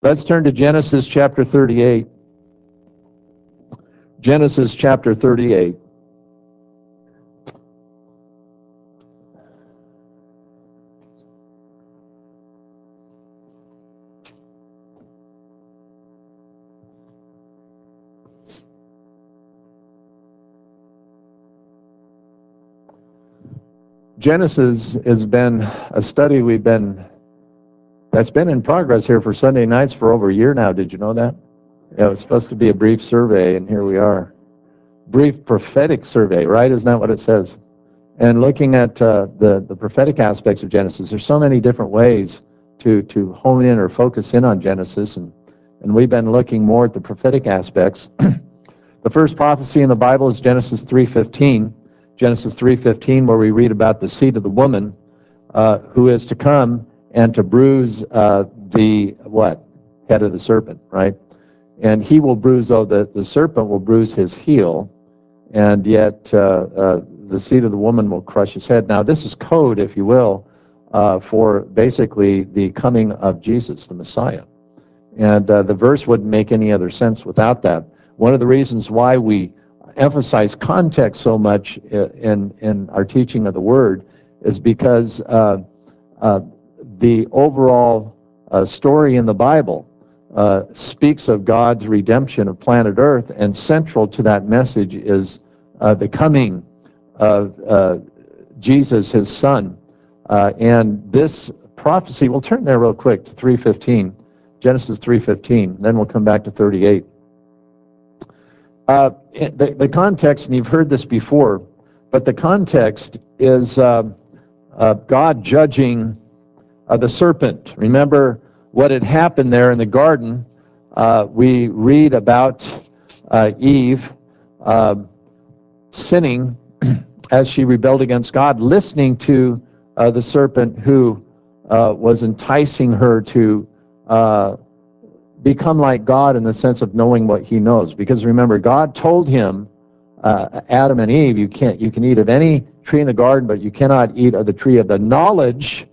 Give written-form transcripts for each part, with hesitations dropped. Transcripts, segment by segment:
Let's turn to Genesis chapter 38. Genesis chapter 38. Genesis has been a study that's been in progress here for Sunday nights for over a year now. Did you know that? Yeah, it was supposed to be a brief survey, and here we are. Brief prophetic survey, right? Isn't that what it says? And looking at the prophetic aspects of Genesis, there's so many different ways to hone in or focus in on Genesis, and we've been looking more at the prophetic aspects. The first prophecy in the Bible is Genesis 3:15. Genesis 3:15, where we read about the seed of the woman who is to come and to bruise the what? Head of the serpent, right? And he will bruise, though the serpent will bruise his heel, and yet the seed of the woman will crush his head. Now, this is code, if you will, for basically the coming of Jesus, the Messiah. And the verse wouldn't make any other sense without that. One of the reasons why we emphasize context so much in our teaching of the Word is because the overall story in the Bible speaks of God's redemption of planet Earth, and central to that message is the coming of Jesus, his Son. And this prophecy, we'll turn there real quick to 3:15, Genesis 3:15, then we'll come back to 38. The context, and you've heard this before, but the context is God judging the serpent. Remember what had happened there in the garden. We read about Eve sinning as she rebelled against God, listening to the serpent who was enticing her to become like God in the sense of knowing what he knows. Because remember, God told him, Adam and Eve, you can eat of any tree in the garden, but you cannot eat of the tree of the knowledge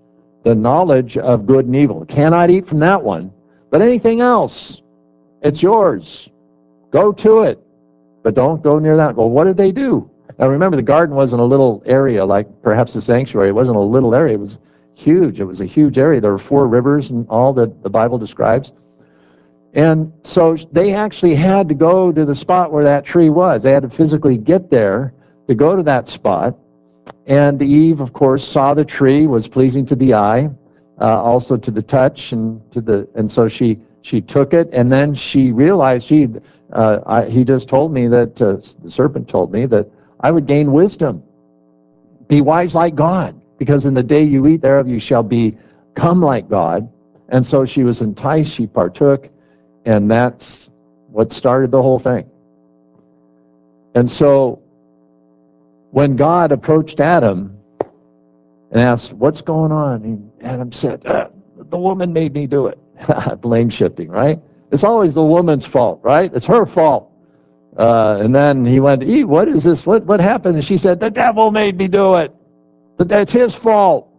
of good and evil. Cannot eat from that one, but anything else, it's yours. Go to it, but don't go near that. Well, what did they do? Now remember, the garden wasn't a little area like perhaps the sanctuary. It wasn't a little area. It was huge. It was a huge area. There were 4 rivers and all that the Bible describes. And so they actually had to go to the spot where that tree was. They had to physically get there to go to that spot. And Eve, of course, saw the tree was pleasing to the eye, also to the touch, and so she took it, and then she realized he just told me that the serpent told me that I would gain wisdom, be wise like God, because in the day you eat thereof you shall become like God. And so she was enticed, she partook, and that's what started the whole thing. And so when God approached Adam and asked, what's going on? And Adam said, the woman made me do it. Blame shifting, right? It's always the woman's fault, right? It's her fault. And then he went, Eve, what is this? What happened? And she said, the devil made me do it. But that's his fault.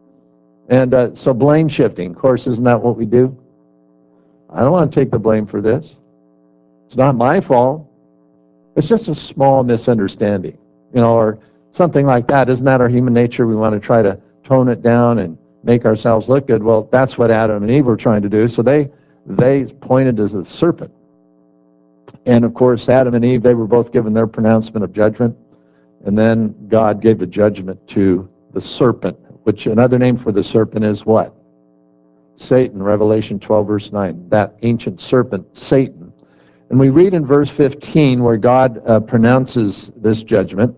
And so blame shifting. Of course, isn't that what we do? I don't want to take the blame for this. It's not my fault. It's just a small misunderstanding, or something like that. Isn't that our human nature? We want to try to tone it down and make ourselves look good. Well, that's what Adam and Eve were trying to do. So they pointed to the serpent. And of course, Adam and Eve, they were both given their pronouncement of judgment. And then God gave the judgment to the serpent, which another name for the serpent is what? Satan, Revelation 12, verse 9. That ancient serpent, Satan. And we read in verse 15 where God pronounces this judgment.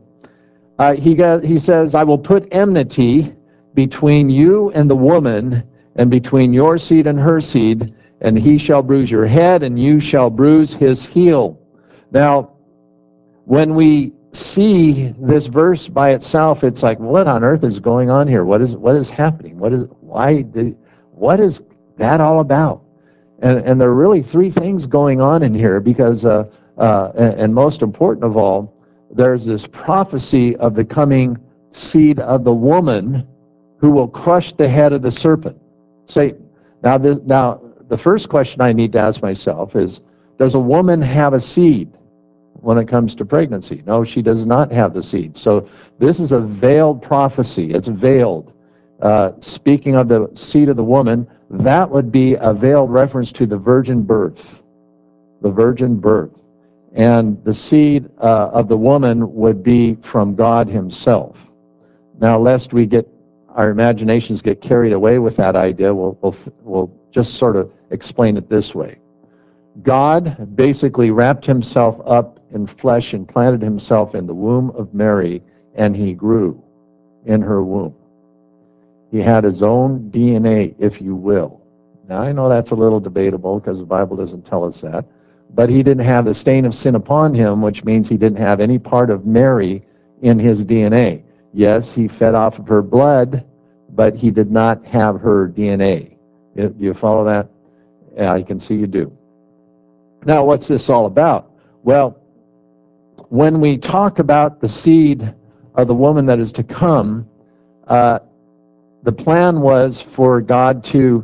He says, I will put enmity between you and the woman, and between your seed and her seed, and he shall bruise your head, and you shall bruise his heel. Now, when we see this verse by itself, it's like, what on earth is going on here? What is happening? What is that all about? And there are really 3 things going on in here, because, and most important of all, there's this prophecy of the coming seed of the woman who will crush the head of the serpent, Satan. Now the first question I need to ask myself is, does a woman have a seed when it comes to pregnancy? No, she does not have the seed. So this is a veiled prophecy. It's veiled. Speaking of the seed of the woman, that would be a veiled reference to the virgin birth. The virgin birth. And the seed of the woman would be from God himself. Now, lest our imaginations get carried away with that idea, we'll just sort of explain it this way. God basically wrapped himself up in flesh and planted himself in the womb of Mary, and he grew in her womb. He had his own DNA, if you will. Now, I know that's a little debatable because the Bible doesn't tell us that, but he didn't have the stain of sin upon him, which means he didn't have any part of Mary in his DNA. Yes, he fed off of her blood, but he did not have her DNA. Do you follow that? Yeah, I can see you do. Now, what's this all about? Well, when we talk about the seed of the woman that is to come, the plan was for God to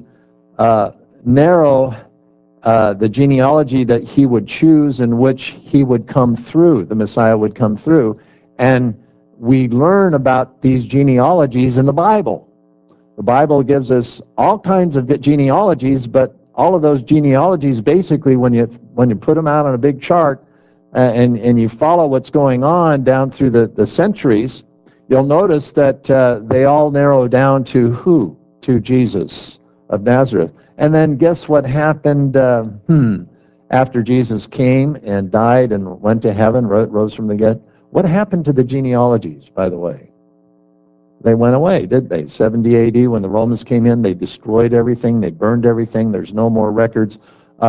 narrow the genealogy that he would choose, in which he would come through, the Messiah would come through. And we learn about these genealogies in the Bible. The Bible gives us all kinds of genealogies, but all of those genealogies, basically, when you put them out on a big chart and you follow what's going on down through the centuries, you'll notice that they all narrow down to who? To Jesus of Nazareth. And then guess what happened after Jesus came and died and went to heaven, rose from the dead? What happened to the genealogies, by the way? They went away, did they? 70 AD, when the Romans came in, they destroyed everything, they burned everything, there's no more records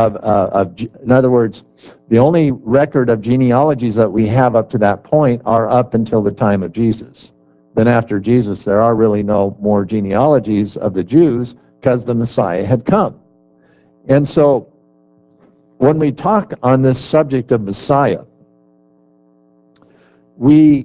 in other words, the only record of genealogies that we have up to that point are up until the time of Jesus. Then after Jesus, there are really no more genealogies of the Jews because the Messiah had come. And so when we talk on this subject of Messiah, we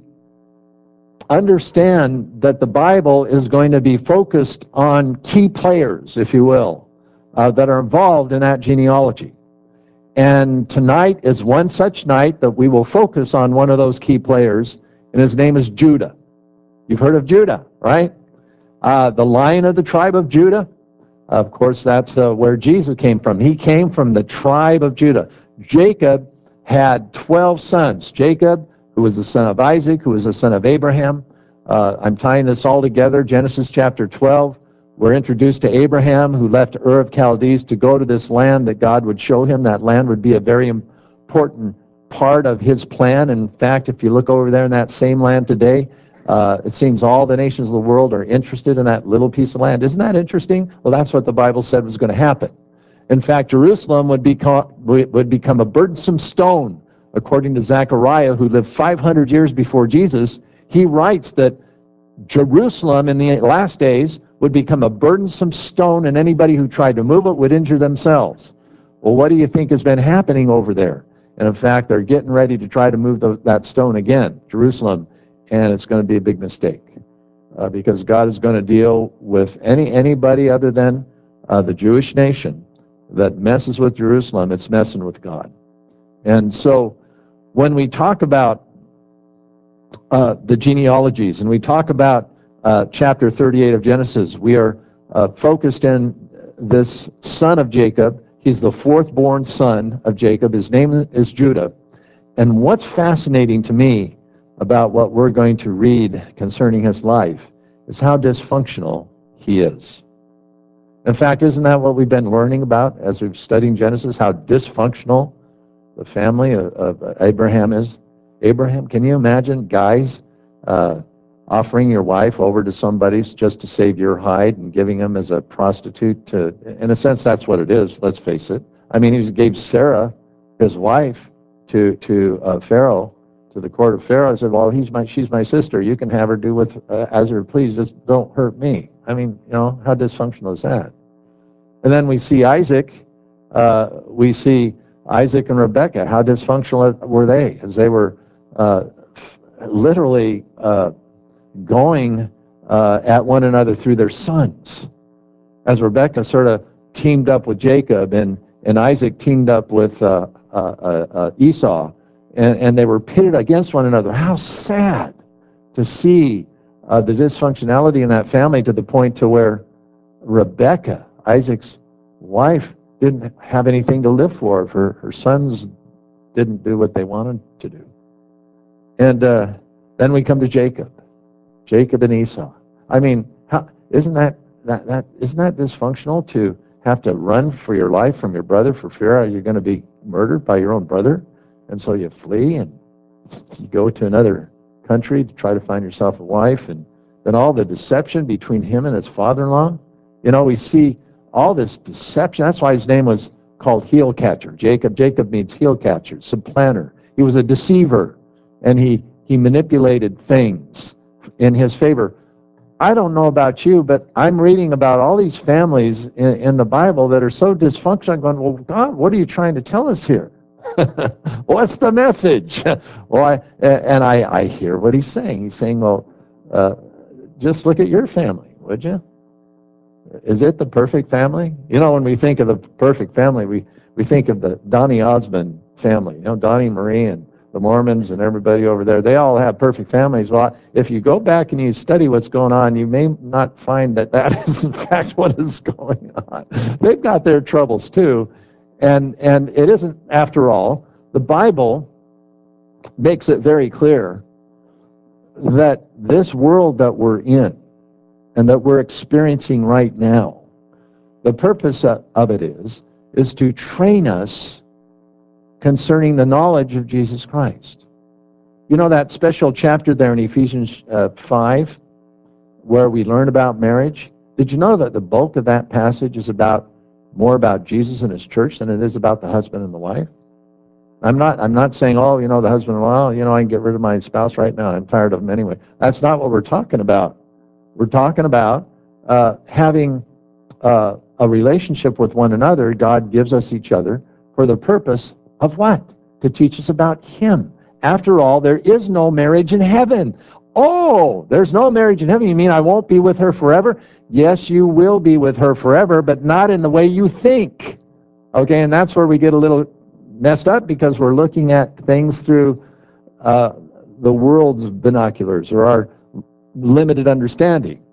understand that the Bible is going to be focused on key players, if you will, that are involved in that genealogy. And tonight is one such night that we will focus on one of those key players, and his name is Judah. You've heard of Judah, right? The Lion of the tribe of Judah. Of course, that's where Jesus came from. He came from the tribe of Judah. Jacob had 12 sons. Jacob, who was the son of Isaac, who was the son of Abraham. I'm tying this all together. Genesis chapter 12. We're introduced to Abraham, who left Ur of Chaldees to go to this land that God would show him. That land would be a very important part of his plan. In fact, if you look over there in that same land today, it seems all the nations of the world are interested in that little piece of land. Isn't that interesting? Well, that's what the Bible said was going to happen. In fact, Jerusalem would become a burdensome stone, according to Zechariah, who lived 500 years before Jesus. He writes that Jerusalem in the last days would become a burdensome stone, and anybody who tried to move it would injure themselves. Well, what do you think has been happening over there? And in fact, they're getting ready to try to move that stone again, Jerusalem, and it's going to be a big mistake because God is going to deal with anybody other than the Jewish nation that messes with Jerusalem. It's messing with God. And so when we talk about the genealogies, and we talk about chapter 38 of Genesis, we are focused in this son of Jacob. He's the fourth born son of Jacob. His name is Judah. And what's fascinating to me about what we're going to read concerning his life is how dysfunctional he is. In fact, isn't that what we've been learning about as we've studied Genesis, how dysfunctional the family of Abraham is? Abraham, can you imagine guys offering your wife over to somebody just to save your hide and giving him as a prostitute to, in a sense, that's what it is, let's face it. I mean, he gave Sarah, his wife, to Pharaoh, to the court of Pharaoh. I said, well, she's my sister. You can have her do with as her please, just don't hurt me. I mean, how dysfunctional is that? And then we see Isaac, and Rebekah. How dysfunctional were they? As they were literally going at one another through their sons. As Rebekah sort of teamed up with Jacob, and Isaac teamed up with Esau, and they were pitted against one another. How sad to see the dysfunctionality in that family, to the point to where Rebekah, Isaac's wife, didn't have anything to live for. Her sons didn't do what they wanted to do. And then we come to Jacob and Esau. I mean, isn't that dysfunctional, to have to run for your life from your brother for fear you're going to be murdered by your own brother? And so you flee and you go to another country to try to find yourself a wife, and then all the deception between him and his father-in-law. We see all this deception. That's why his name was called heel catcher. Jacob means heel catcher, supplanter. He was a deceiver, and he manipulated things in his favor. I don't know about you, but I'm reading about all these families in the Bible that are so dysfunctional. I'm going, well, God, what are you trying to tell us here? What's the message? Well, I hear what he's saying. He's saying, well, just look at your family, would you? Is it the perfect family? When we think of the perfect family, we think of the Donny Osmond family. Donnie Marie and the Mormons and everybody over there. They all have perfect families. Well, if you go back and you study what's going on, you may not find that is in fact what is going on. They've got their troubles too. And it isn't, after all, the Bible makes it very clear that this world that we're in and that we're experiencing right now, the purpose of it is to train us concerning the knowledge of Jesus Christ. That special chapter there in Ephesians 5, where we learn about marriage? Did you know that the bulk of that passage is more about Jesus and his church than it is about the husband and the wife? I'm not saying, the husband, I can get rid of my spouse right now. I'm tired of him anyway. That's not what we're talking about. We're talking about having a relationship with one another. God gives us each other for the purpose of what? To teach us about him. After all, there is no marriage in heaven. Oh, there's no marriage in heaven. You mean I won't be with her forever? Yes, you will be with her forever, but not in the way you think. Okay, and that's where we get a little messed up, because we're looking at things through the world's binoculars, or our limited understanding.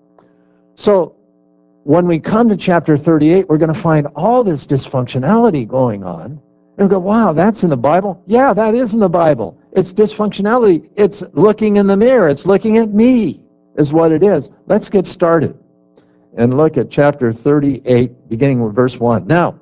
So when we come to chapter 38, we're going to find all this dysfunctionality going on. And we go, wow, that's in the Bible? Yeah, that is in the Bible. It's dysfunctionality. It's looking in the mirror. It's looking at me, is what it is. Let's get started and look at chapter 38, beginning with verse 1. Now,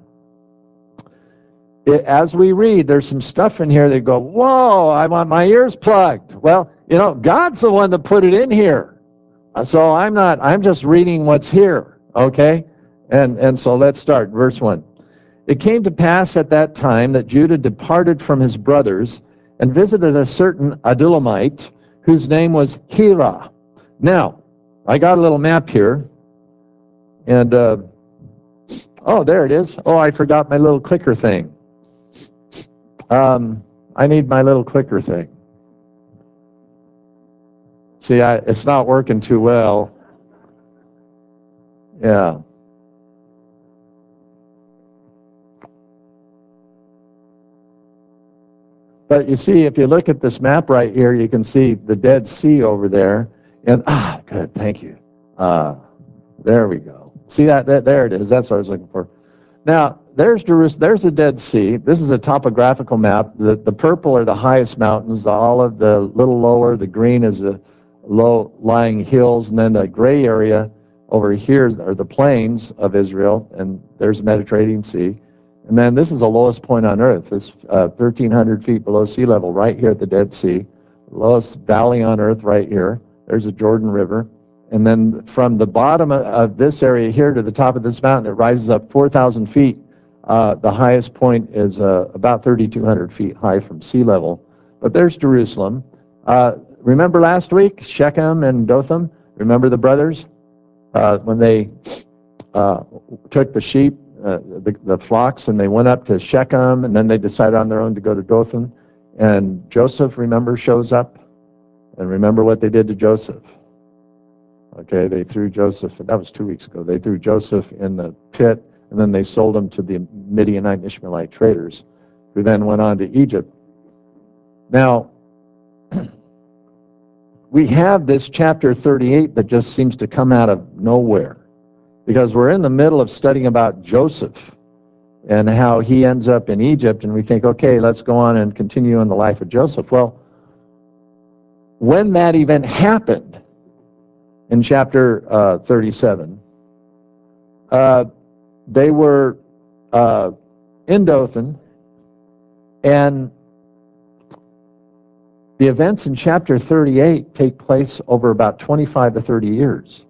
as we read, there's some stuff in here that go, whoa, I want my ears plugged. Well, God's the one that put it in here. So I'm just reading what's here, okay? And so let's start, verse 1. It came to pass at that time that Judah departed from his brothers and visited a certain Adullamite whose name was Hira. Now, I got a little map here, and oh, there it is. Oh, I forgot my little clicker thing. I need my little clicker thing. See, it's not working too well. Yeah. But you see, if you look at this map right here, you can see the Dead Sea over there. And, good, thank you. There we go. See that? There it is. That's what I was looking for. Now, there's Jerusalem. There's the Dead Sea. This is a topographical map. The purple are the highest mountains, the olive, the little lower, the green is the low-lying hills, and then the gray area over here are the plains of Israel, and there's the Mediterranean Sea. And then this is the lowest point on earth. It's 1,300 feet below sea level right here at the Dead Sea. Lowest valley on earth right here. There's the Jordan River. And then from the bottom of this area here to the top of this mountain, it rises up 4,000 feet. The highest point is about 3,200 feet high from sea level. But there's Jerusalem. Remember last week, Shechem and Dothan? Remember the brothers? When they took the sheep, the flocks, and they went up to Shechem, and then they decided on their own to go to Dothan. And Joseph, remember, shows up. And remember what they did to Joseph. Okay, they threw Joseph, that was 2 weeks ago, they threw Joseph in the pit and then they sold them to the Midianite Ishmaelite traders, who then went on to Egypt. Now, we have this chapter 38 that just seems to come out of nowhere, because we're in the middle of studying about Joseph and how he ends up in Egypt, and we think, okay, let's go on and continue in the life of Joseph. Well, when that event happened in chapter 37, they were in Dothan, and the events in chapter 38 take place over about 25 to 30 years.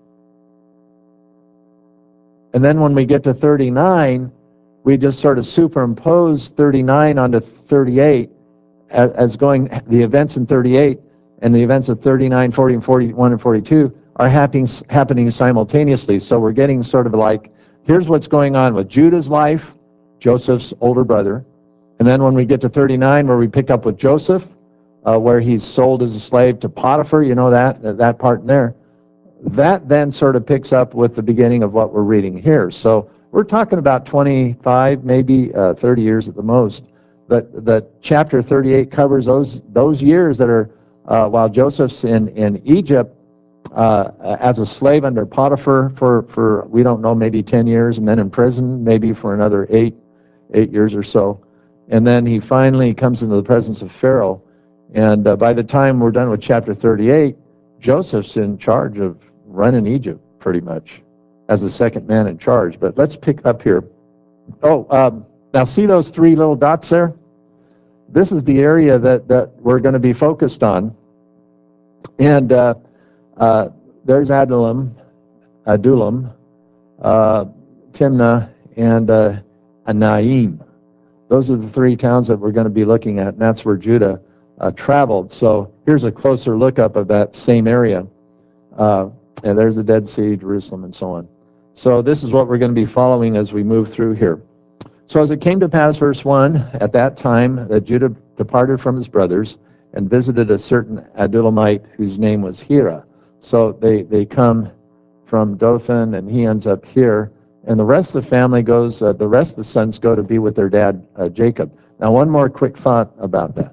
And then when we get to 39, we just sort of superimpose 39 onto 38 as going, the events in 38 and the events of 39, 40, and 41, and 42 are happening simultaneously. So we're getting sort of like, here's what's going on with Judah's life, Joseph's older brother. And then when we get to 39, where we pick up with Joseph, where he's sold as a slave to Potiphar, you know that part in there. That then sort of picks up with the beginning of what we're reading here. So we're talking about 25, maybe 30 years at the most. But the chapter 38 covers those years that are while Joseph's in Egypt as a slave under Potiphar for we don't know, maybe 10 years, and then in prison maybe for another eight years or so. And then he finally comes into the presence of Pharaoh. And by the time we're done with chapter 38, Joseph's in charge of running Egypt pretty much as the second man in charge. But let's pick up here. Now see those three little dots there? This is the area that we're going to be focused on. And there's Adullam, Timnah, and Anaim. Those are the three towns that we're going to be looking at, and that's where Judah traveled. So here's a closer look up of that same area. And there's the Dead Sea, Jerusalem, and so on. So this is what we're going to be following as we move through here. So as it came to pass, verse 1, at that time that Judah departed from his brothers and visited a certain Adullamite whose name was Hira. So they come from Dothan, and he ends up here. And the rest of the family goes, the rest of the sons go to be with their dad, Jacob. Now, one more quick thought about that.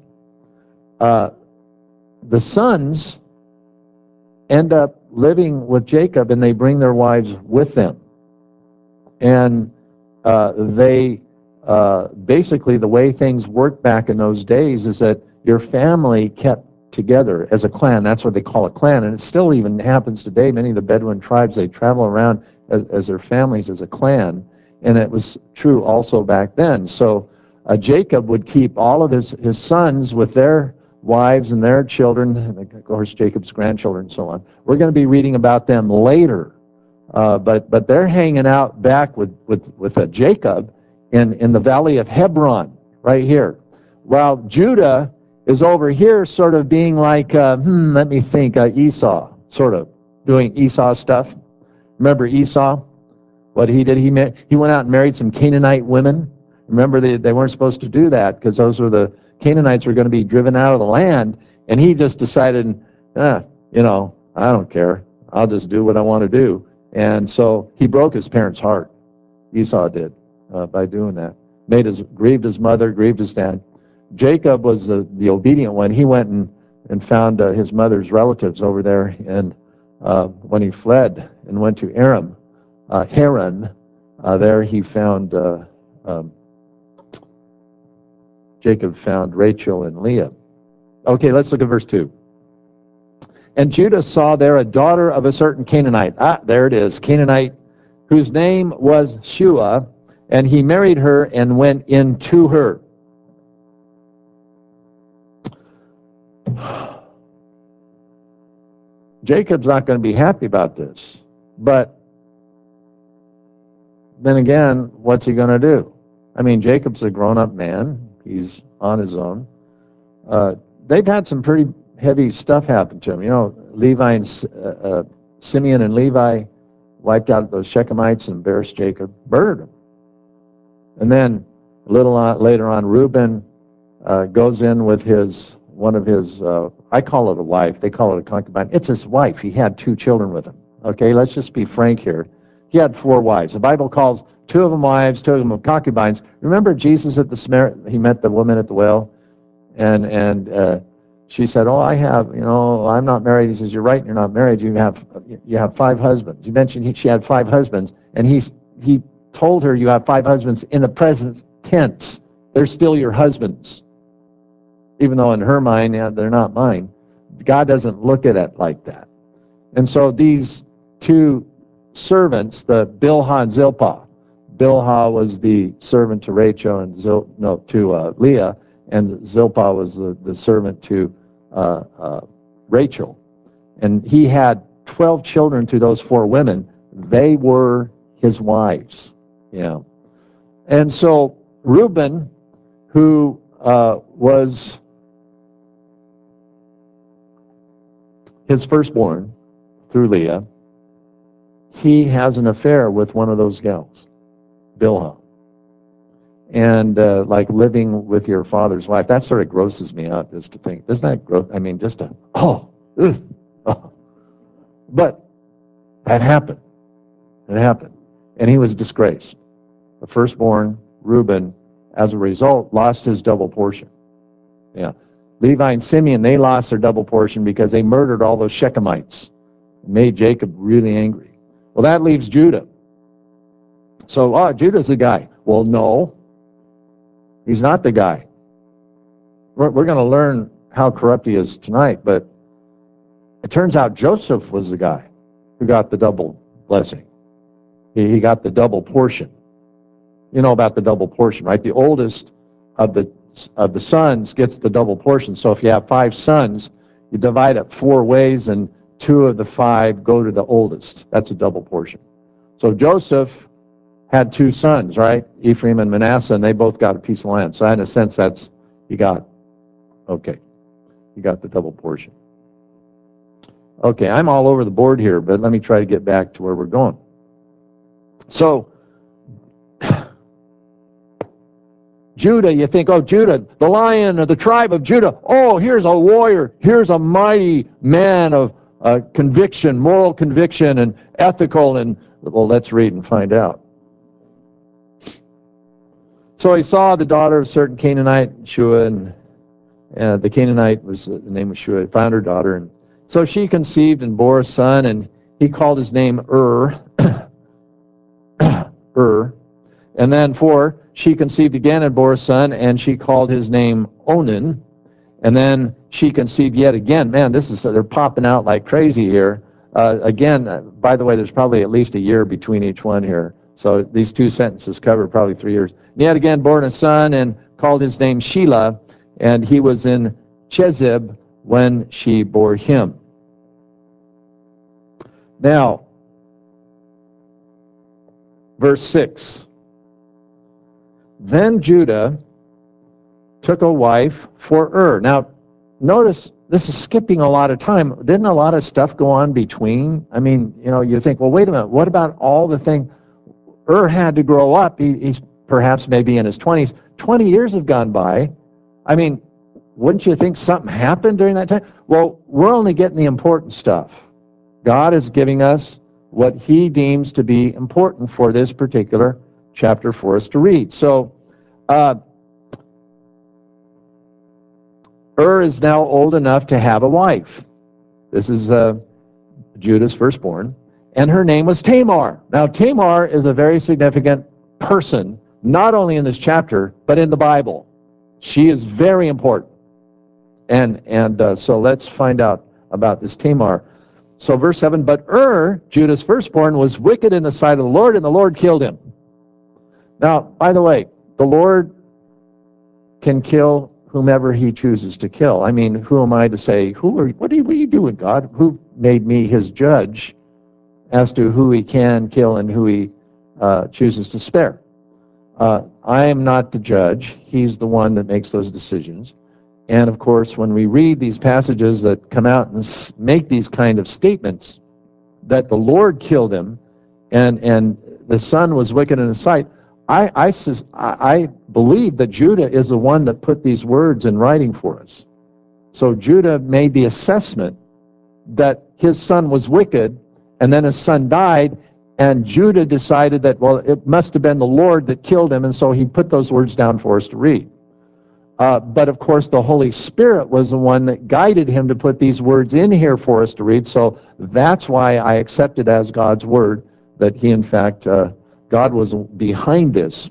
The sons end up living with Jacob, and they bring their wives with them. And they basically, the way things worked back in those days is that your family kept together as a clan. That's what they call a clan, and it still even happens today. Many of the Bedouin tribes, they travel around as their families as a clan, and it was true also back then. So Jacob would keep all of his sons with their wives and their children, and of course Jacob's grandchildren and so on. We're going to be reading about them later, but they're hanging out back with Jacob in the valley of Hebron, right here, while Judah is over here sort of being like, let me think, Esau, sort of doing Esau stuff. Remember Esau? What he did, he went out and married some Canaanite women. Remember, they weren't supposed to do that because those were the Canaanites were going to be driven out of the land, and he just decided, I don't care. I'll just do what I want to do. And so he broke his parents' heart. Esau did, by doing that. Grieved his mother, grieved his dad. Jacob was the obedient one. He went and found his mother's relatives over there, and when he fled and went to Haran, there he found Jacob found Rachel and Leah. Okay, let's look at verse 2. And Judah saw there a daughter of a certain Canaanite. There it is, Canaanite, whose name was Shua, and he married her and went into her. Jacob's not going to be happy about this, but then again, what's he going to do? I mean, Jacob's a grown-up man. He's on his own. They've had some pretty heavy stuff happen to him. You know, Simeon and Levi wiped out those Shechemites and embarrassed Jacob, murdered him. And then a little later on, Reuben goes in with one of his, I call it a wife, they call it a concubine. It's his wife. He had 2 children with him. Okay, let's just be frank here. He had 4 wives. The Bible calls 2 of them wives, 2 of them concubines. Remember Jesus at the Samaritan, he met the woman at the well, and she said, "Oh, I'm not married." He says, "You're right, you're not married. You have 5 husbands." He mentioned she had 5 husbands, and he told her, "You have 5 husbands in the present tense. They're still your husbands." Even though in her mind, they're not mine. God doesn't look at it like that. And so these 2 servants, the Bilhah and Zilpah. Bilhah was the servant to Rachel and to Leah, and Zilpah was the servant to Rachel. And he had 12 children through those 4 women. They were his wives. Yeah. And so Reuben, who was his firstborn through Leah, he has an affair with one of those gals, Bilhah. And like living with your father's wife, that sort of grosses me out just to think. Doesn't that gross? I mean, just oh. But that happened. It happened. And he was disgraced. The firstborn, Reuben, as a result, lost his double portion. Yeah. Levi and Simeon, they lost their double portion because they murdered all those Shechemites. It made Jacob really angry. Well, that leaves Judah. So, Judah's the guy. Well, no, he's not the guy. We're going to learn how corrupt he is tonight, but it turns out Joseph was the guy who got the double blessing. He got the double portion. You know about the double portion, right? The oldest of the sons gets the double portion. So if you have 5 sons, you divide it 4 ways, and 2 of the 5 go to the oldest. That's a double portion. So Joseph had 2 sons, right? Ephraim and Manasseh, and they both got a piece of land. So in a sense, you got the double portion. Okay, I'm all over the board here, but let me try to get back to where we're going. So Judah, you think, oh, Judah, the lion of the tribe of Judah. Oh, here's a warrior. Here's a mighty man of conviction, moral conviction, and ethical. And, well, let's read and find out. So he saw the daughter of a certain Canaanite, Shua, and the Canaanite the name was Shua, found her daughter. And so she conceived and bore a son, and he called his name And then 4, she conceived again and bore a son, and she called his name Onan. And then she conceived yet again. Man, they're popping out like crazy here. Again, by the way, there's probably at least a year between each one here. So these 2 sentences cover probably 3 years. And yet again, born a son, and called his name Shelah, and he was in Chezib when she bore him. Now, verse 6. Then Judah took a wife for Now, notice this is skipping a lot of time. Didn't a lot of stuff go on between? I mean, you think, well, wait a minute, what about all the thing? Had to grow up. He's perhaps maybe in his 20s. 20 years have gone by. I mean, wouldn't you think something happened during that time? Well, we're only getting the important stuff. God is giving us what he deems to be important for this particular chapter for us to read. So, is now old enough to have a wife. This is Judah's firstborn, and her name was Tamar. Now, Tamar is a very significant person, not only in this chapter, but in the Bible. She is very important. And so let's find out about this Tamar. So verse 7, but Judah's firstborn, was wicked in the sight of the Lord, and the Lord killed him. Now, by the way, the Lord can kill whomever he chooses to kill. I mean, who am I to say, what are you doing, God? Who made me his judge as to who he can kill and who he chooses to spare? I am not the judge. He's the one that makes those decisions. And of course, when we read these passages that come out and make these kind of statements, that the Lord killed him and the son was wicked in his sight, I believe that Judah is the one that put these words in writing for us. So Judah made the assessment that his son was wicked, and then his son died, And Judah decided that, well, it must have been the Lord that killed him, and so he put those words down for us to read. But of course, the Holy Spirit was the one that guided him to put these words in here for us to read. So that's why I accept it as God's word, that he, in fact, God was behind this.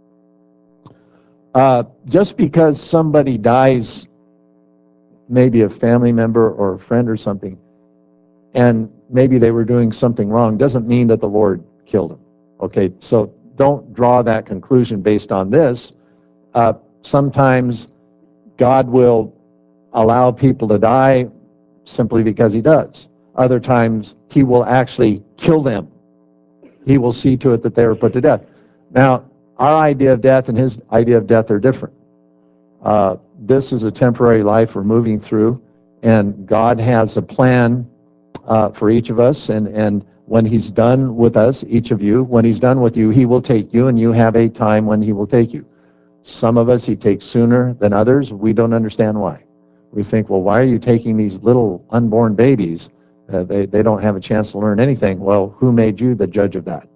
Just because somebody dies, maybe a family member or a friend or something, and maybe they were doing something wrong, doesn't mean that the Lord killed them. Okay, so don't draw that conclusion based on this. Sometimes God will allow people to die simply because he does. Other times he will actually kill them. He will see to it that they are put to death. Now, our idea of death and his idea of death are different. This is a temporary life we're moving through, and God has a plan for each of us, and when he's done with us, each of you, when he's done with you, he will take you, and you have a time when he will take you. Some of us he takes sooner than others. We don't understand why. We think, well, why are you taking these little unborn babies? They don't have a chance to learn anything. Well, who made you the judge of that?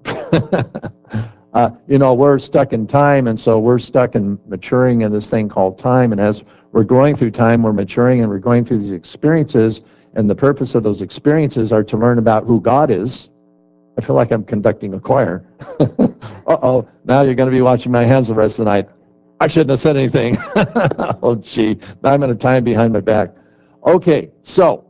We're stuck in time, and so we're stuck in maturing in this thing called time. And as we're going through time, we're maturing, and we're going through these experiences, and the purpose of those experiences are to learn about who God is. I feel like I'm conducting a choir. Uh-oh, now you're going to be watching my hands the rest of the night. I shouldn't have said anything. Oh, gee, now I'm going to tie him behind my back. Okay, so,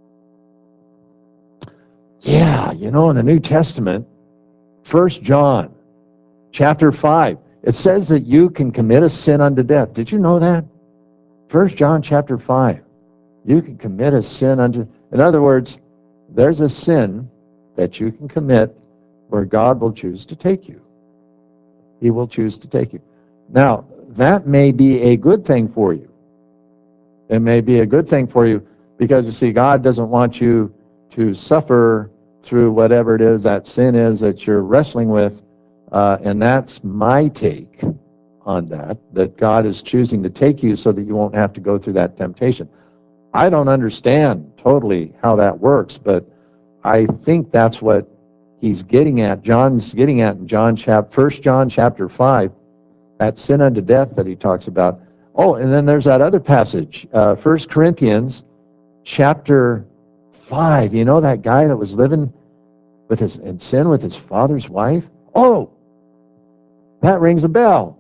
yeah, in the New Testament, 1 John chapter 5, it says that you can commit a sin unto death. Did you know that? 1 John chapter 5, you can commit a sin unto... In other words, there's a sin that you can commit where God will choose to take you. He will choose to take you. Now, that may be a good thing for you. It may be a good thing for you because, you see, God doesn't want you to suffer through whatever it is that sin is that you're wrestling with. And that's my take on that God is choosing to take you so that you won't have to go through that temptation. I don't understand totally how that works, but I think that's what he's getting at. John's getting at in 1 John chapter 5, that sin unto death that he talks about. Oh, and then there's that other passage, 1 Corinthians chapter 5. You know that guy that was living in sin with his father's wife? Oh, that rings a bell.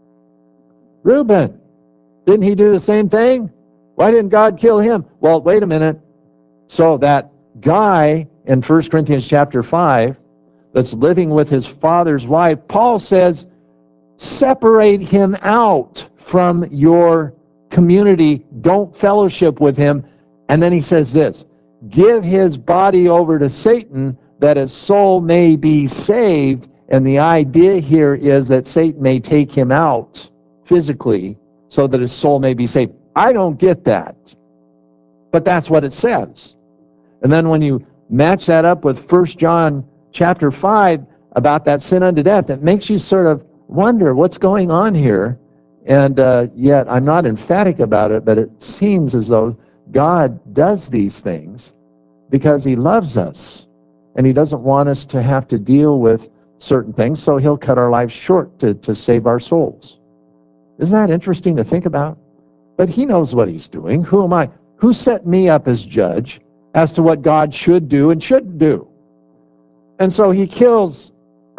Reuben, didn't he do the same thing? Why didn't God kill him? Well, wait a minute. So that guy in 1 Corinthians chapter 5 that's living with his father's wife, Paul says, separate him out from your community. Don't fellowship with him. And then he says this, give his body over to Satan that his soul may be saved. And the idea here is that Satan may take him out physically so that his soul may be saved. I don't get that, but that's what it says. And then when you match that up with 1 John chapter 5 about that sin unto death, it makes you sort of wonder what's going on here. And yet I'm not emphatic about it, but it seems as though God does these things because he loves us. And he doesn't want us to have to deal with certain things, so he'll cut our lives short to save our souls. Isn't that interesting to think about? But he knows what he's doing. Who am I? Who set me up as judge as to what God should do and shouldn't do? And so he kills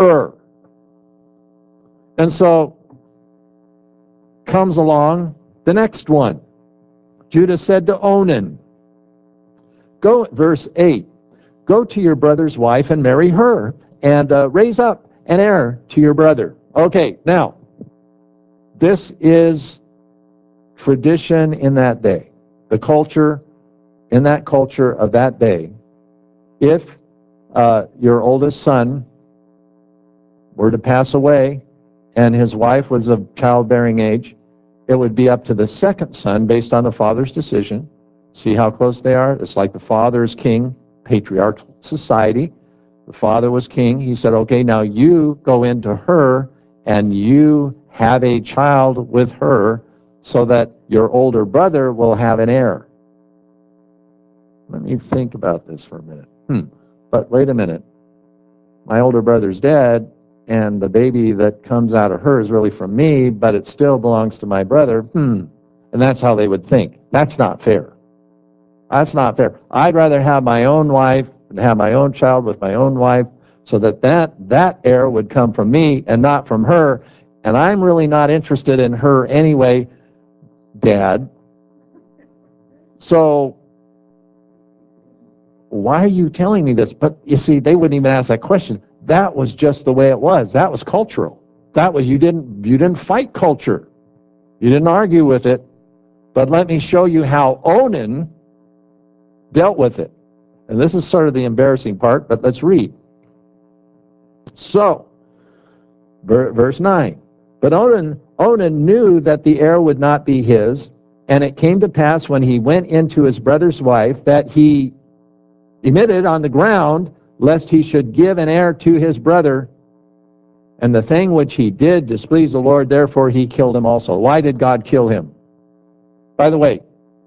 And so comes along the next one. Judah said to Onan, go, verse 8, go to your brother's wife and marry her, and raise up an heir to your brother. Okay, now, this is tradition in that day. The culture, in that culture of that day, if your oldest son were to pass away and his wife was of childbearing age, it would be up to the second son based on the father's decision. See how close they are? It's like the father is king, patriarchal society. The father was king. He said, okay, now you go into her and you have a child with her so that your older brother will have an heir. Let me think about this for a minute. But wait a minute. my older brother's dead, and the baby that comes out of her is really from me, but it still belongs to my brother. And that's how they would think. That's not fair. That's not fair. I'd rather have my own wife and have my own child with my own wife, so that heir would come from me and not from her. And I'm really not interested in her anyway, Dad. So why are you telling me this? But you see, they wouldn't even ask that question. That was just the way it was. That was cultural. That was, you didn't fight culture. You didn't argue with it. But let me show you how Onan dealt with it. And this is sort of the embarrassing part, but let's read. So, verse 9. But Onan knew that the heir would not be his, and it came to pass when he went into his brother's wife that he emitted on the ground, lest he should give an heir to his brother. And the thing which he did displeased the Lord, therefore he killed him also. Why did God kill him? By the way,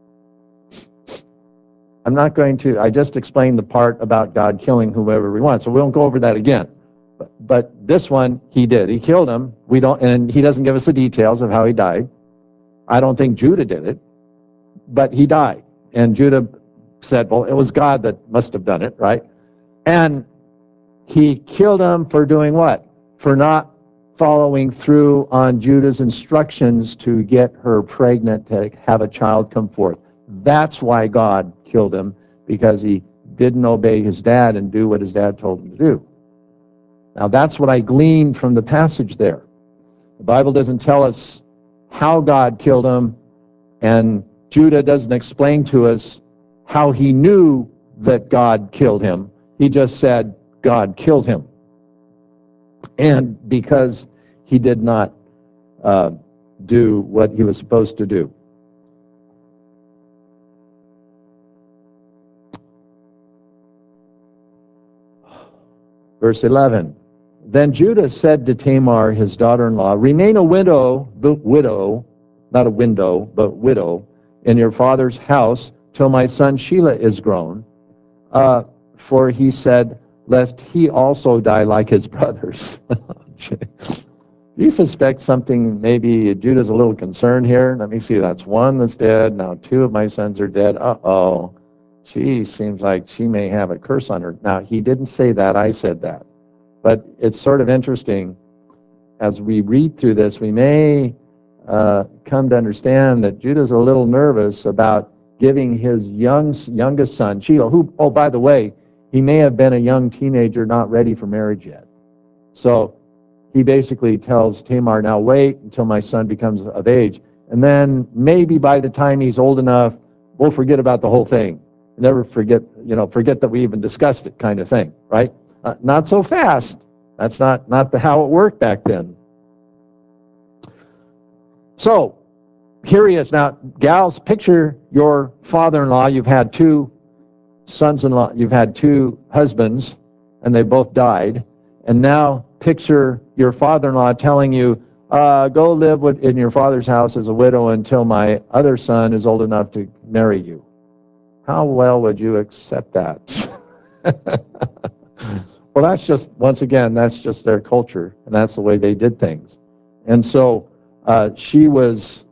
I just explained the part about God killing whoever we want, so we won't go over that again. But this one, he did. He killed him. And he doesn't give us the details of how he died. I don't think Judah did it, but he died. And Judah said, well, it was God that must have done it, right? And he killed him for doing what? For not following through on Judah's instructions to get her pregnant, to have a child come forth. That's why God killed him, because he didn't obey his dad and do what his dad told him to do. Now that's what I gleaned from the passage there. The Bible doesn't tell us how God killed him, and Judah doesn't explain to us how he knew that God killed him. He just said God killed him. And because he did not do what he was supposed to do. Verse 11. Then Judah said to Tamar, his daughter-in-law, remain a widow, not a window, but widow, in your father's house till my son Shelah is grown. For he said, lest he also die like his brothers. Do you suspect something? Maybe Judah's a little concerned here. Let me see, that's one that's dead. Now 2 of my sons are dead. Uh-oh. She seems like she may have a curse on her. Now, he didn't say that. I said that. But it's sort of interesting. As we read through this, we may come to understand that Judah's a little nervous about giving his youngest son, Shelah, who, oh, by the way, he may have been a young teenager not ready for marriage yet. So he basically tells Tamar, now wait until my son becomes of age, and then maybe by the time he's old enough, we'll forget about the whole thing. Never forget, forget that we even discussed it, kind of thing, right? Not so fast. That's not how it worked back then. So here he is. Now, gals, picture your father-in-law. You've had 2 sons-in-law. You've had 2 husbands, and they both died. And now picture your father-in-law telling you, go live in your father's house as a widow until my other son is old enough to marry you. How well would you accept that? Well, that's just, once again, that's just their culture, and that's the way they did things. And so she was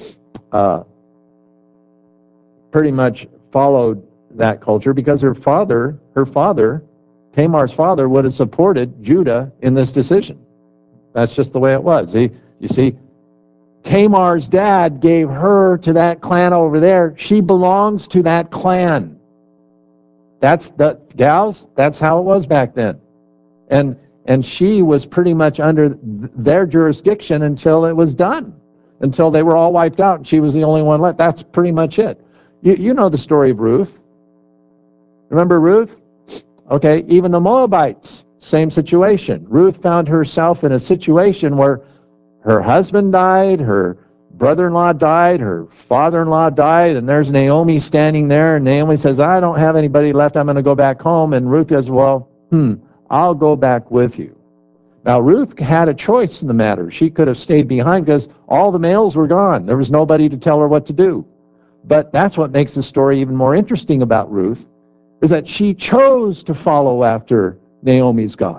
pretty much followed that culture because her father, Tamar's father, would have supported Judah in this decision. That's just the way it was. You see, Tamar's dad gave her to that clan over there. She belongs to that clan. That's the gals. That's how it was back then, and she was pretty much under their jurisdiction until it was done, until they were all wiped out, and she was the only one left. That's pretty much it. You know the story of Ruth. Remember Ruth? Okay, even the Moabites, same situation. Ruth found herself in a situation where her husband died, her brother-in-law died, her father-in-law died, and there's Naomi standing there, and Naomi says, I don't have anybody left, I'm going to go back home. And Ruth goes, well, I'll go back with you. Now, Ruth had a choice in the matter. She could have stayed behind because all the males were gone. There was nobody to tell her what to do. But that's what makes the story even more interesting about Ruth, is that she chose to follow after Naomi's God.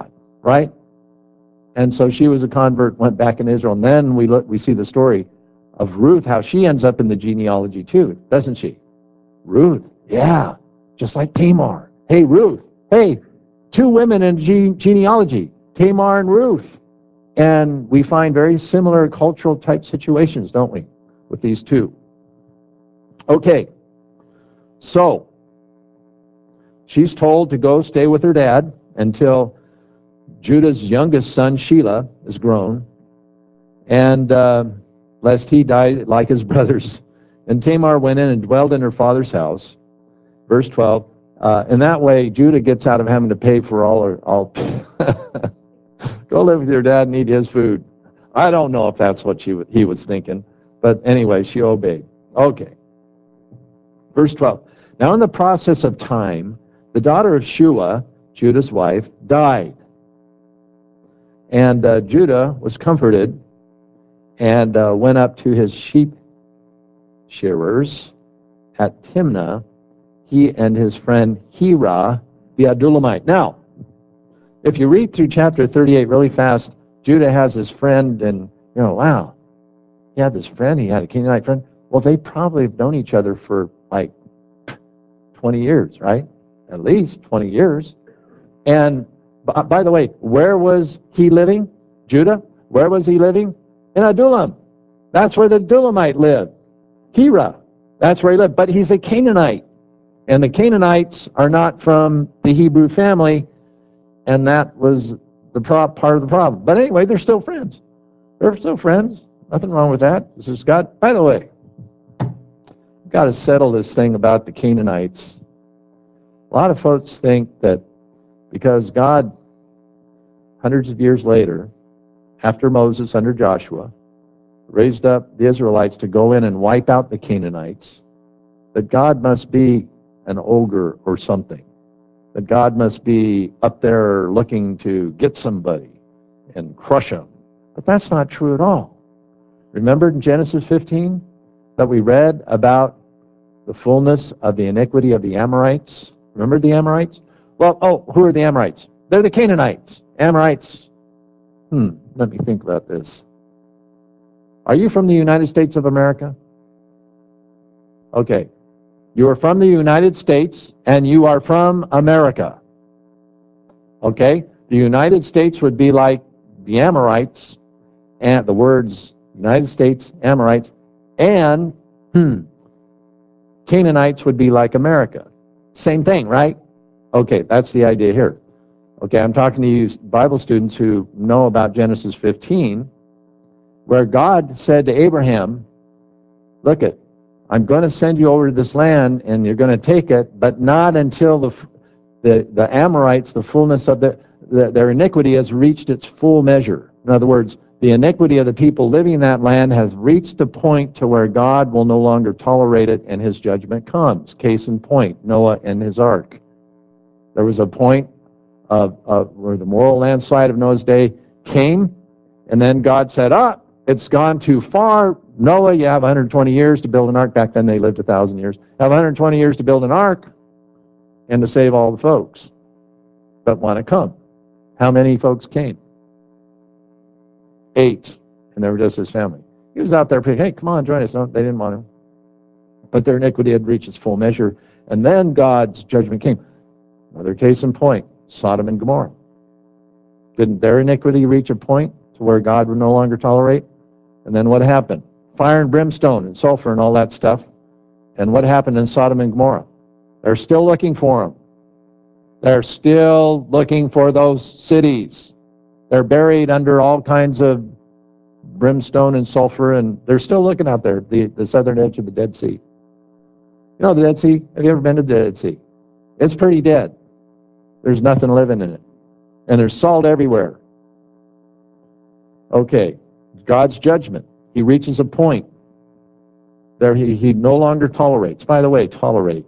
right? And so she was a convert, went back in Israel. And then we see the story of Ruth, how she ends up in the genealogy too, doesn't she? Ruth, yeah, just like Tamar. Hey, Ruth, hey, two women in genealogy, Tamar and Ruth. And we find very similar cultural type situations, don't we, with these two? Okay, so she's told to go stay with her dad until Judah's youngest son, Shelah, is grown, and lest he die like his brothers. And Tamar went in and dwelled in her father's house. Verse 12. In that way, Judah gets out of having to pay for all go live with your dad and eat his food. I don't know if that's what he was thinking, but anyway, she obeyed. Okay. Verse 12. Now in the process of time, the daughter of Shua, Judah's wife, died. And Judah was comforted and went up to his sheep shearers at Timnah, he and his friend Hirah the Adullamite. Now, if you read through chapter 38 really fast, Judah has his friend, and wow, he had this friend, he had a Canaanite friend. Well, they probably have known each other for like 20 years, right? At least 20 years. And by the way, where was he living? Judah? Where was he living? In Adullam. That's where the Adullamite lived. Hirah. That's where he lived. But he's a Canaanite. And the Canaanites are not from the Hebrew family. And that was the part of the problem. But anyway, they're still friends. They're still friends. Nothing wrong with that. This is God. By the way, we've got to settle this thing about the Canaanites. A lot of folks think that because God, hundreds of years later, after Moses under Joshua, raised up the Israelites to go in and wipe out the Canaanites, that God must be an ogre or something. That God must be up there looking to get somebody and crush them. But that's not true at all. Remember in Genesis 15 that we read about the fullness of the iniquity of the Amorites? Remember the Amorites? Well, who are the Amorites? They're the Canaanites. Amorites. Let me think about this. Are you from the United States of America? Okay. You are from the United States and you are from America. Okay? The United States would be like the Amorites, and the words United States, Amorites, and Canaanites would be like America. Same thing, right? Okay, that's the idea here. Okay, I'm talking to you Bible students who know about Genesis 15, where God said to Abraham, look it, I'm going to send you over to this land and you're going to take it, but not until the Amorites, the fullness of their iniquity has reached its full measure. In other words, the iniquity of the people living in that land has reached a point to where God will no longer tolerate it and his judgment comes. Case in point, Noah and his ark. There was a point of where the moral landslide of Noah's day came, and then God said, it's gone too far. Noah, you have 120 years to build an ark. Back then they lived 1,000 years. You have 120 years to build an ark and to save all the folks that want to come. How many folks came? 8, and they were just his family. He was out there praying, hey, come on, join us. No, they didn't want him. But their iniquity had reached its full measure, and then God's judgment came. Another case in point, Sodom and Gomorrah. Didn't their iniquity reach a point to where God would no longer tolerate? And then what happened? Fire and brimstone and sulfur and all that stuff. And what happened in Sodom and Gomorrah? They're still looking for them. They're still looking for those cities. They're buried under all kinds of brimstone and sulfur, and they're still looking out there, the southern edge of the Dead Sea. You know the Dead Sea? Have you ever been to the Dead Sea? It's pretty dead. There's nothing living in it. And there's salt everywhere. Okay, God's judgment. He reaches a point there he no longer tolerates. By the way, tolerate.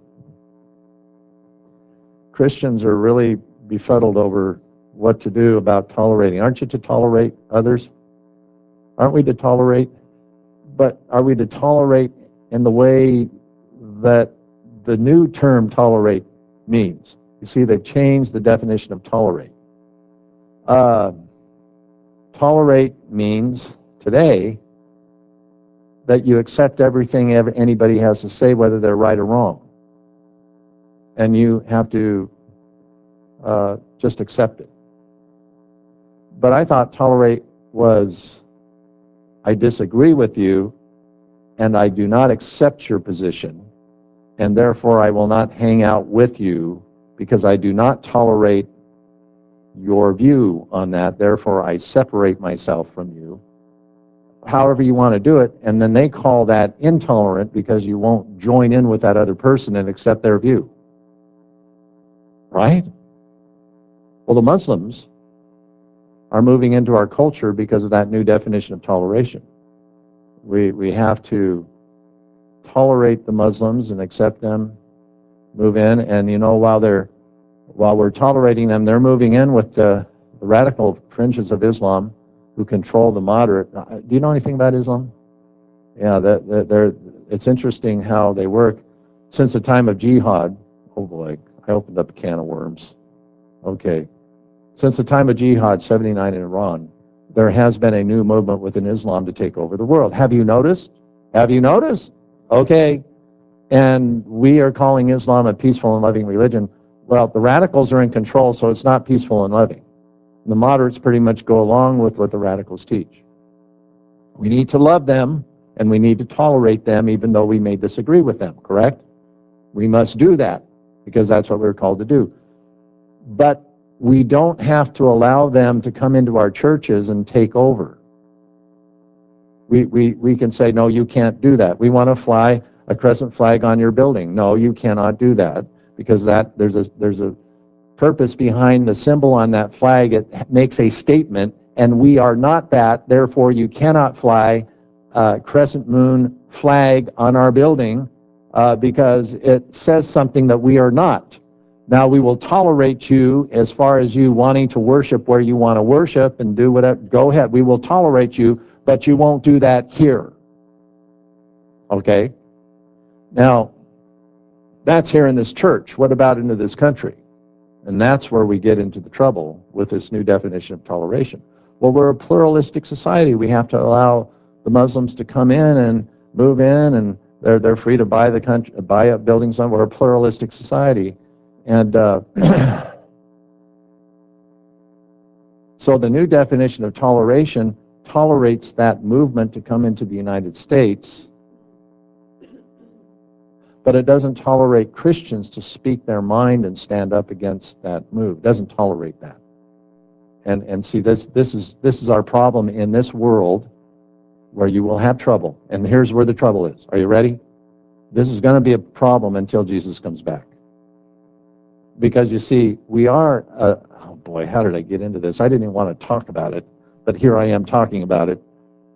Christians are really befuddled over what to do about tolerating. Aren't you to tolerate others? Aren't we to tolerate? But are we to tolerate in the way that the new term tolerate means? You see, they've changed the definition of tolerate. Uh, tolerate means today that you accept everything anybody has to say, whether they're right or wrong. And you have to just accept it. But I thought tolerate was, I disagree with you, and I do not accept your position, and therefore I will not hang out with you because I do not tolerate your view on that. Therefore, I separate myself from you. However you want to do it, and then they call that intolerant because you won't join in with that other person and accept their view. Right? Well, the Muslims are moving into our culture because of that new definition of toleration. We have to tolerate the Muslims and accept them, move in, and while we're tolerating them, they're moving in with the radical fringes of Islam who control the moderate. Do you know anything about Islam? Yeah, it's interesting how they work. Since the time of jihad, oh boy, I opened up a can of worms. Okay. Since the time of jihad, 79 in Iran, there has been a new movement within Islam to take over the world. Have you noticed? Have you noticed? Okay. And we are calling Islam a peaceful and loving religion. Well, the radicals are in control, so it's not peaceful and loving. The moderates pretty much go along with what the radicals teach. We need to love them, and we need to tolerate them, even though we may disagree with them, correct? We must do that, because that's what we're called to do. But we don't have to allow them to come into our churches and take over. We can say, no, you can't do that. We want to fly a crescent flag on your building. No, you cannot do that, because there's a purpose behind the symbol on that flag. It makes a statement, and we are not that. Therefore, you cannot fly a crescent moon flag on our building because it says something that we are not. Now, we will tolerate you as far as you wanting to worship where you want to worship and do whatever. Go ahead. We will tolerate you, but you won't do that here. Okay? Now, that's here in this church. What about into this country? And that's where we get into the trouble with this new definition of toleration. Well, we're a pluralistic society. We have to allow the Muslims to come in and move in, and they're free to buy the country, buy up buildings. We're a pluralistic society. And so the new definition of toleration tolerates that movement to come into the United States, but it doesn't tolerate Christians to speak their mind and stand up against that move. It doesn't tolerate that. And see, this is our problem in this world, where you will have trouble. And here's where the trouble is. Are you ready? This is going to be a problem until Jesus comes back. Because you see, we are, oh boy, how did I get into this? I didn't even want to talk about it, but here I am talking about it.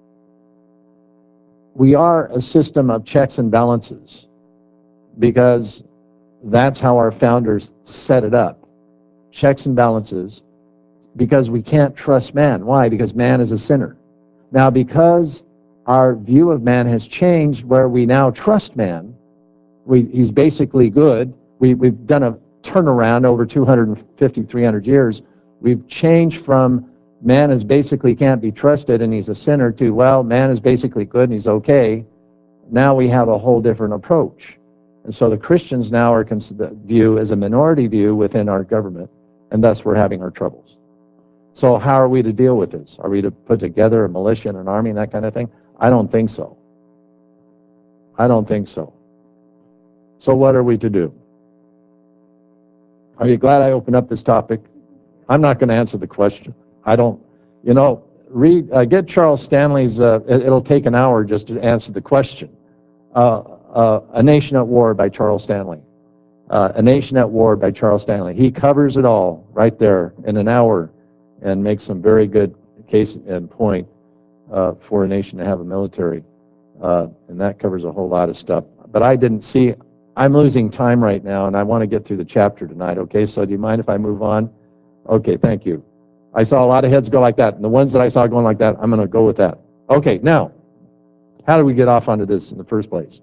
We are a system of checks and balances, because that's how our founders set it up. Checks and balances, because we can't trust man. Why? Because man is a sinner. Now, because our view of man has changed, where we now trust man, he's basically good. We've done a turnaround over 250, 300 years. We've changed from man is basically can't be trusted and he's a sinner to, well, man is basically good and he's okay. Now we have a whole different approach. And so the Christians now are viewed as a minority view within our government, and thus we're having our troubles. So how are we to deal with this? Are we to put together a militia and an army and that kind of thing? I don't think so. I don't think so. So what are we to do? Are you glad I opened up this topic? I'm not going to answer the question. I don't, get Charles Stanley's, it'll take an hour just to answer the question. A Nation at War by Charles Stanley. A Nation at War by Charles Stanley. He covers it all right there in an hour and makes some very good case and point for a nation to have a military. And that covers a whole lot of stuff. But I didn't see, I'm losing time right now, and I want to get through the chapter tonight, okay? So do you mind if I move on? Okay, thank you. I saw a lot of heads go like that, and the ones that I saw going like that, I'm going to go with that. Okay, now, how did we get off onto this in the first place?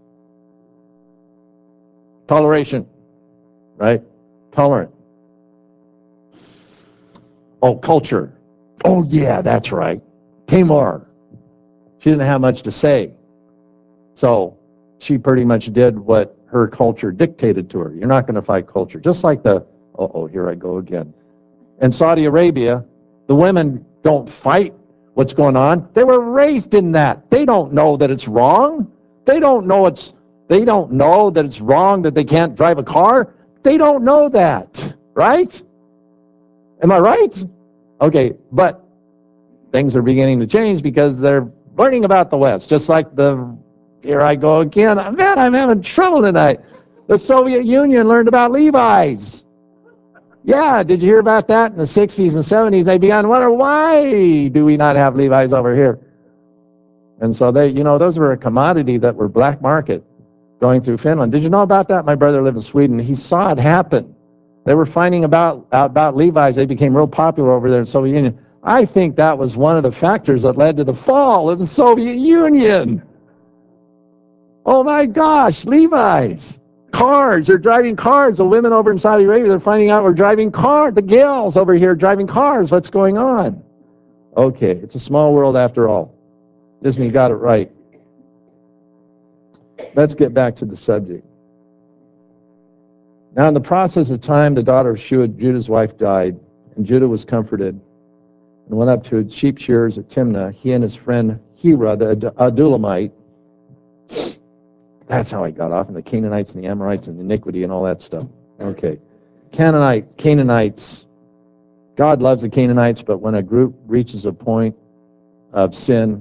Toleration, right? Tolerant. Oh, culture. Oh, yeah, that's right. Tamar. She didn't have much to say. So she pretty much did what her culture dictated to her. You're not going to fight culture. Just like here I go again. In Saudi Arabia, the women don't fight what's going on. They were raised in that. They don't know that it's wrong. They don't know that it's wrong that they can't drive a car. They don't know that, right? Am I right? Okay, but things are beginning to change because they're learning about the West, just like here I go again. Man, I'm having trouble tonight. The Soviet Union learned about Levi's. Yeah, did you hear about that? In the 60s and 70s, they began to wonder, why do we not have Levi's over here? And so those were a commodity that were black market going through Finland. Did you know about that? My brother lived in Sweden. He saw it happen. They were finding about Levi's. They became real popular over there in the Soviet Union. I think that was one of the factors that led to the fall of the Soviet Union. Oh my gosh, Levi's. Cars, they're driving cars. The women over in Saudi Arabia, they're finding out we're driving cars. The gals over here driving cars. What's going on? Okay, it's a small world after all. Disney got it right. Let's get back to the subject. Now, in the process of time, the daughter of Judah's wife died, and Judah was comforted and went up to sheep shearers at Timnah, he and his friend Hira, the Adullamite. That's how I got off, and the Canaanites and the Amorites and iniquity and all that stuff. Okay. Canaanites. God loves the Canaanites, but when a group reaches a point of sin,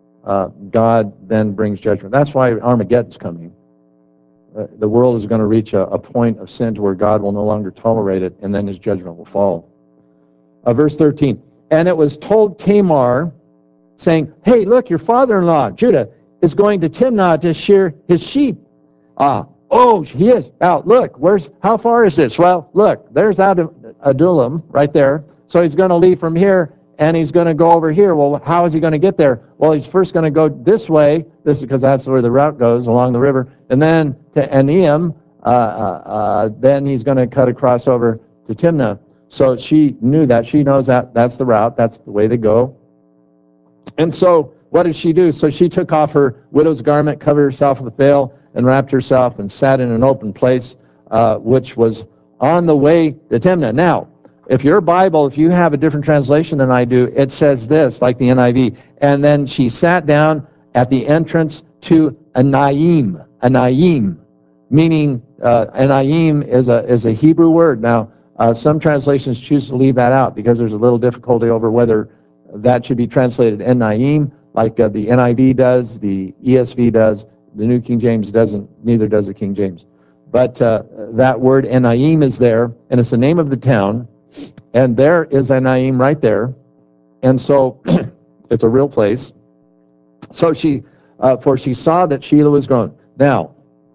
God then brings judgment. That's why Armageddon's coming. The world is going to reach a point of sin to where God will no longer tolerate it, and then his judgment will fall. Verse 13, and it was told Tamar, saying, hey, look, your father-in-law, Judah, is going to Timnah to shear his sheep. Oh, he is out. Look, how far is this? Well, look, there's Adullam right there. So he's going to leave from here, and he's going to go over here. Well, how is he going to get there? Well, he's first going to go this way. This is because that's where the route goes, along the river. And then to Enaim, then he's going to cut across over to Timnah. So she knew that. She knows that that's the route. That's the way they go. And so what did she do? So she took off her widow's garment, covered herself with a veil, and wrapped herself and sat in an open place, which was on the way to Timnah. Now, if your Bible, if you have a different translation than I do, it says this, like the NIV. And then she sat down at the entrance to Enaim, meaning Enaim is a Hebrew word. Now, some translations choose to leave that out because there's a little difficulty over whether that should be translated Enaim, like the NIV does, the ESV does, the New King James doesn't, neither does the King James. But that word Enaim is there, and it's the name of the town, and there is Enaim right there, and so it's a real place. So for she saw that Shelah was grown. Now,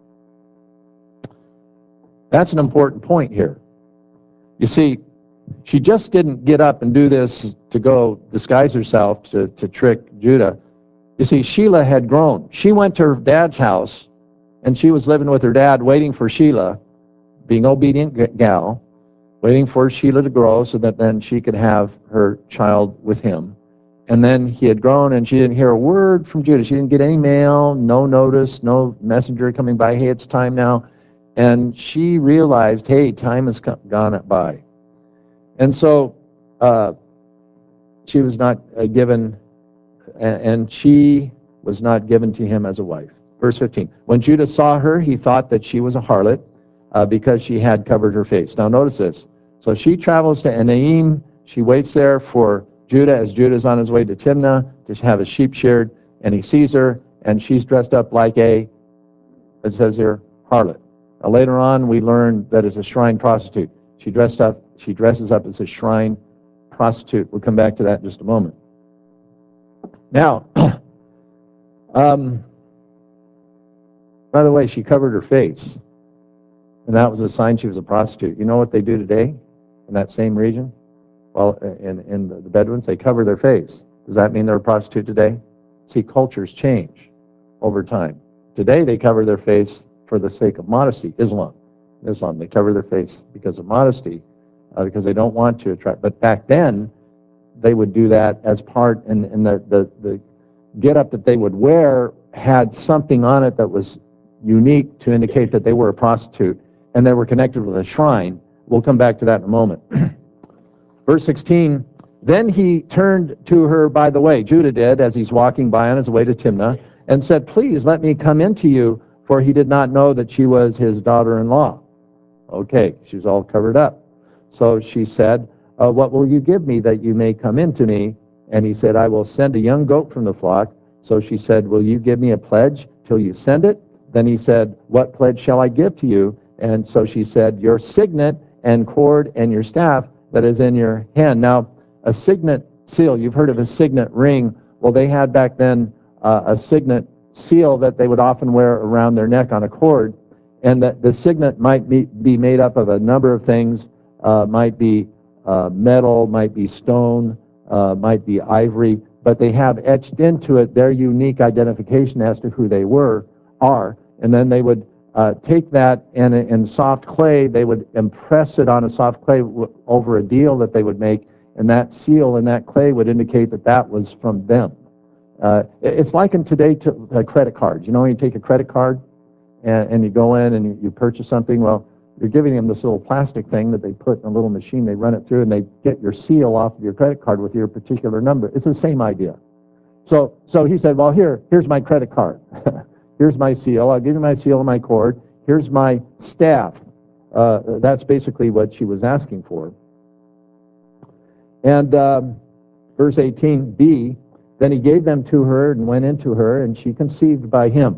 that's an important point here. You see, she just didn't get up and do this to go disguise herself to trick Judah. You see, Shelah had grown. She went to her dad's house, and she was living with her dad, waiting for Shelah, being obedient gal, waiting for Shelah to grow so that then she could have her child with him. And then he had grown, and she didn't hear a word from Judah. She didn't get any mail, no notice, no messenger coming by, hey, it's time now. And she realized, hey, time has gone by. And so she was not given, and she was not given to him as a wife. Verse 15, when Judah saw her, he thought that she was a harlot because she had covered her face. Now notice this. So she travels to Enaim. She waits there for Judah as Judah is on his way to Timnah to have his sheep sheared, and he sees her, and she's dressed up like it says here, harlot. Now later on, we learn that it's a shrine prostitute. She dresses up as a shrine prostitute. We'll come back to that in just a moment. Now, by the way, she covered her face, and that was a sign she was a prostitute. You know what they do today in that same region? Well, in the Bedouins, they cover their face. Does that mean they're a prostitute today? See, cultures change over time. Today, they cover their face for the sake of modesty. Islam, they cover their face because of modesty, because they don't want to attract. But back then, they would do that as part, and the get up that they would wear had something on it that was unique to indicate that they were a prostitute, and they were connected with a shrine. We'll come back to that in a moment. Verse 16, then he turned to her by the way, Judah did, as he's walking by on his way to Timnah, and said, please let me come into you, for he did not know that she was his daughter-in-law. Okay, she was all covered up. So she said, what will you give me that you may come into me? And he said, I will send a young goat from the flock. So she said, will you give me a pledge till you send it? Then he said, what pledge shall I give to you? And so she said, your signet and cord and your staff that is in your hand. Now, a signet seal, you've heard of a signet ring. Well, they had back then a signet seal that they would often wear around their neck on a cord. And that the signet might be made up of a number of things, might be metal, might be stone, might be ivory, but they have etched into it their unique identification as to who they are. And then they would take that and in soft clay, they would impress it on a soft clay over a deal that they would make, and that seal and that clay would indicate that that was from them. It's likened today to credit cards. You know, when you take a credit card and you go in and you purchase something, well, you're giving them this little plastic thing that they put in a little machine, they run it through, and they get your seal off of your credit card with your particular number. It's the same idea. So he said, well, here's my credit card. Here's my seal. I'll give you my seal and my cord. Here's my staff. That's basically what she was asking for. And verse 18b, then he gave them to her and went into her, and she conceived by him.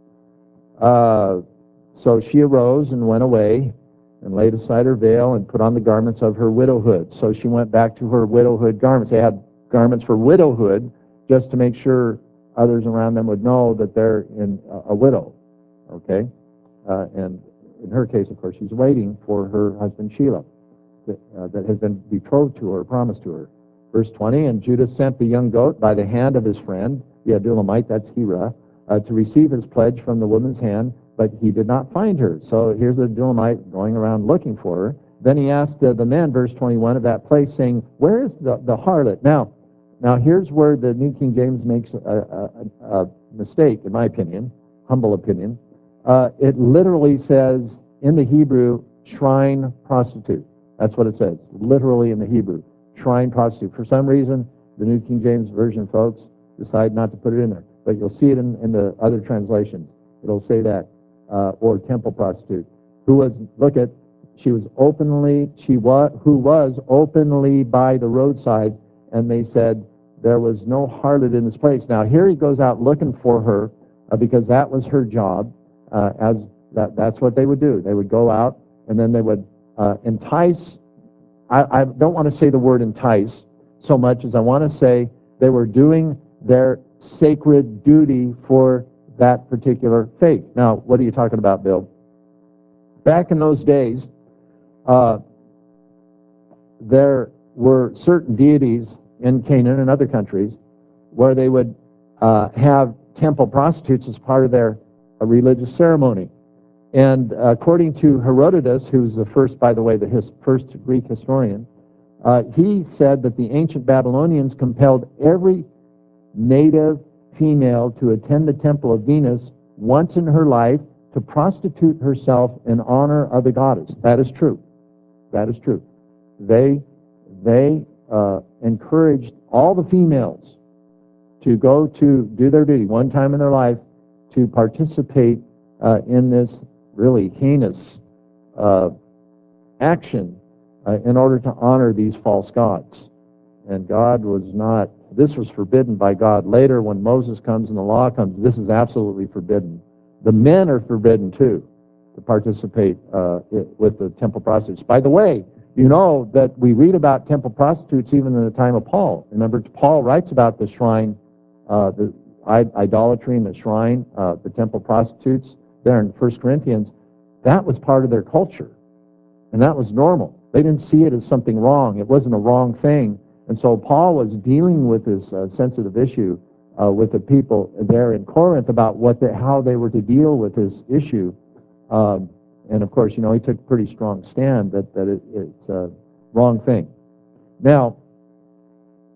So she arose and went away and laid aside her veil and put on the garments of her widowhood. So she went back to her widowhood garments. They had garments for widowhood just to make sure others around them would know that they're in a widow. Okay? And in her case, of course, she's waiting for her husband Shelah that has been betrothed to her, promised to her. Verse 20, and Judah sent the young goat by the hand of his friend, the Adullamite, that's Hira, to receive his pledge from the woman's hand, but he did not find her. So here's the Adullamite going around looking for her. Then he asked the men, verse 21, of that place, saying, where is the harlot? Now here's where the New King James makes a mistake, in my opinion, humble opinion. It literally says, in the Hebrew, shrine prostitute. That's what it says, literally in the Hebrew, shrine prostitute. For some reason, the New King James Version folks decide not to put it in there. But you'll see it in the other translations. It'll say that, or temple prostitute, who was openly by the roadside, and they said there was no harlot in this place. Now here he goes out looking for her because that was her job. That's what they would do. They would go out and then they would entice. I don't want to say the word entice so much as I want to say they were doing their sacred duty for that particular faith. Now, what are you talking about, Bill? Back in those days, there were certain deities in Canaan and other countries where they would have temple prostitutes as part of their religious ceremony. And according to Herodotus, who's the first, by the way, first Greek historian, he said that the ancient Babylonians compelled every native female to attend the temple of Venus once in her life to prostitute herself in honor of the goddess. That is true. That is true. They encouraged all the females to go to do their duty one time in their life to participate in this really heinous action in order to honor these false gods. And God was not, this was forbidden by God. Later, when Moses comes and the law comes, this is absolutely forbidden. The men are forbidden, too, to participate with the temple prostitutes. By the way, you know that we read about temple prostitutes even in the time of Paul. Remember, Paul writes about the shrine, the idolatry in the shrine, the temple prostitutes there in 1 Corinthians. That was part of their culture, and that was normal. They didn't see it as something wrong. It wasn't a wrong thing. And so Paul was dealing with this sensitive issue with the people there in Corinth about how they were to deal with this issue. And of course, you know, he took a pretty strong stand that it's a wrong thing. Now,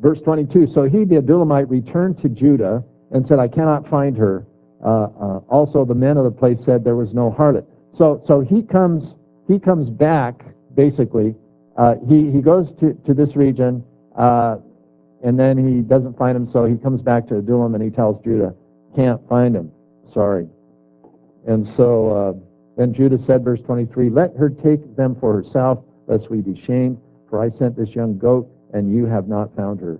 Verse 22, so he, the Adullamite, returned to Judah and said, I cannot find her. Also, the men of the place said there was no harlot. So he comes back, basically. He goes to this region, and then he doesn't find him, so he comes back to Adullam and he tells Judah, can't find him. Sorry. And so then Judah said, verse 23, let her take them for herself, lest we be shamed, for I sent this young goat, and you have not found her.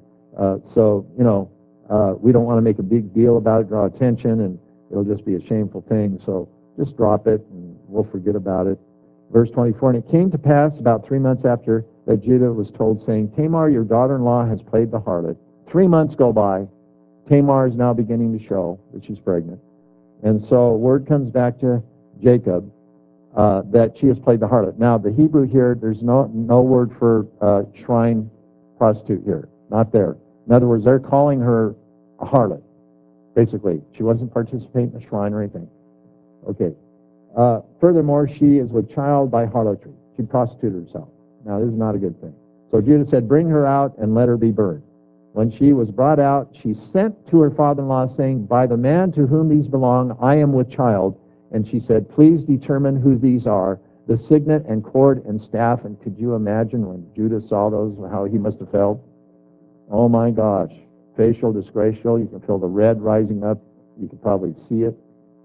We don't want to make a big deal about it, draw attention, and it'll just be a shameful thing. So just drop it, and we'll forget about it. Verse 24, and it came to pass about 3 months after that Judah was told, saying, Tamar, your daughter-in-law, has played the harlot. 3 months go by. Tamar is now beginning to show that she's pregnant. And so word comes back to Jacob that she has played the harlot. Now, the Hebrew here, there's no word for shrine prostitute here. Not there. In other words, they're calling her a harlot, basically. She wasn't participating in a shrine or anything. Okay. Furthermore, she is with child by harlotry. She prostituted herself. Now, this is not a good thing. So Judah said, bring her out and let her be burned. When she was brought out, she sent to her father-in-law, saying, by the man to whom these belong, I am with child. And she said, please determine who these are, the signet and cord and staff. And could you imagine when Judah saw those, how he must have felt? Oh my gosh. Facial disgraceful. You can feel the red rising up. You could probably see it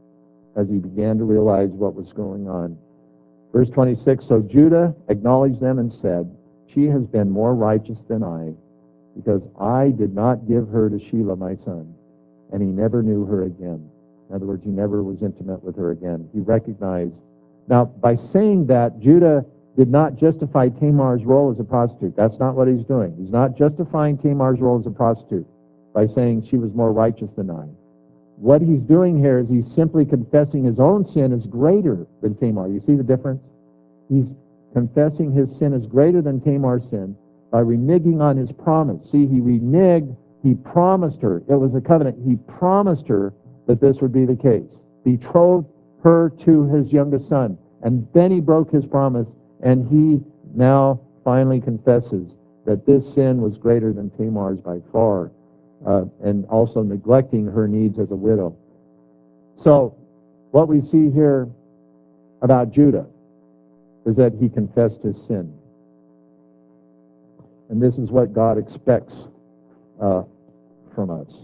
as he began to realize what was going on. Verse 26, so Judah acknowledged them and said, she has been more righteous than I, because I did not give her to Shelah my son, and he never knew her again. In other words, he never was intimate with her again. He recognized. Now, by saying that, Judah did not justify Tamar's role as a prostitute. That's not what he's doing. He's not justifying Tamar's role as a prostitute by saying she was more righteous than I. What he's doing here is he's simply confessing his own sin is greater than Tamar. You see the difference? He's confessing his sin is greater than Tamar's sin by reneging on his promise. See, he reneged. He promised her. It was a covenant. He promised her that this would be the case. Betrothed her to his youngest son. And then he broke his promise, and he now finally confesses that this sin was greater than Tamar's by far, and also neglecting her needs as a widow. So what we see here about Judah is that he confessed his sin. And this is what God expects from us.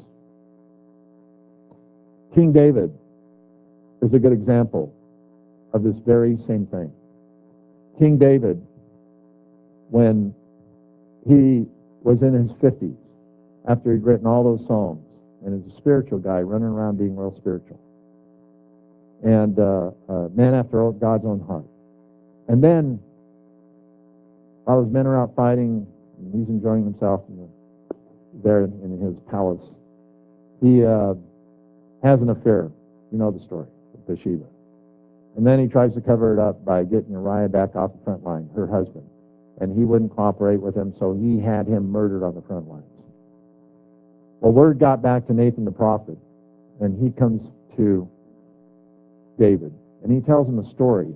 King David is a good example of this very same thing. King David, when he was in his 50s, after he'd written all those Psalms, and is a spiritual guy running around being real spiritual, and a man after God's own heart. And then, while his men are out fighting, and he's enjoying himself there in his palace, he has an affair. You know the story with Bathsheba. And then he tries to cover it up by getting Uriah back off the front line, her husband. And he wouldn't cooperate with him, so he had him murdered on the front lines. Well, word got back to Nathan the prophet, and he comes to David, and he tells him a story.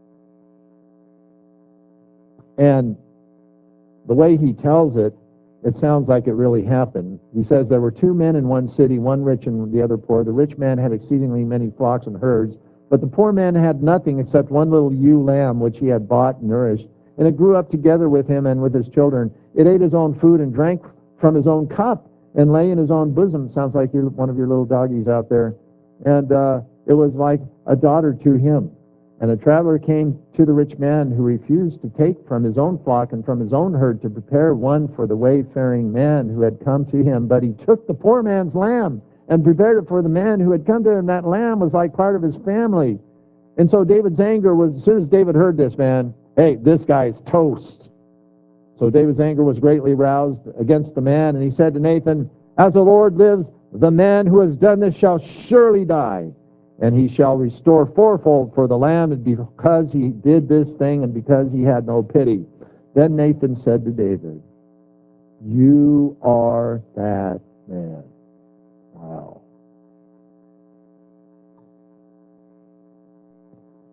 And the way he tells it, it sounds like it really happened. He says there were 2 men in one city, one rich and the other poor. The rich man had exceedingly many flocks and herds, but the poor man had nothing except one little ewe lamb which he had bought and nourished. And it grew up together with him and with his children. It ate his own food and drank from his own cup and lay in his own bosom. Sounds like you're one of your little doggies out there. And it was like a daughter to him. And a traveler came to the rich man, who refused to take from his own flock and from his own herd to prepare one for the wayfaring man who had come to him. But he took the poor man's lamb and prepared it for the man who had come to him. That lamb was like part of his family. And so David's anger was, as soon as David heard this, man, hey, this guy's toast. So David's anger was greatly roused against the man, and he said to Nathan, as the Lord lives, the man who has done this shall surely die, and he shall restore fourfold for the lamb, and because he did this thing, and because he had no pity. Then Nathan said to David, you are that man. Wow.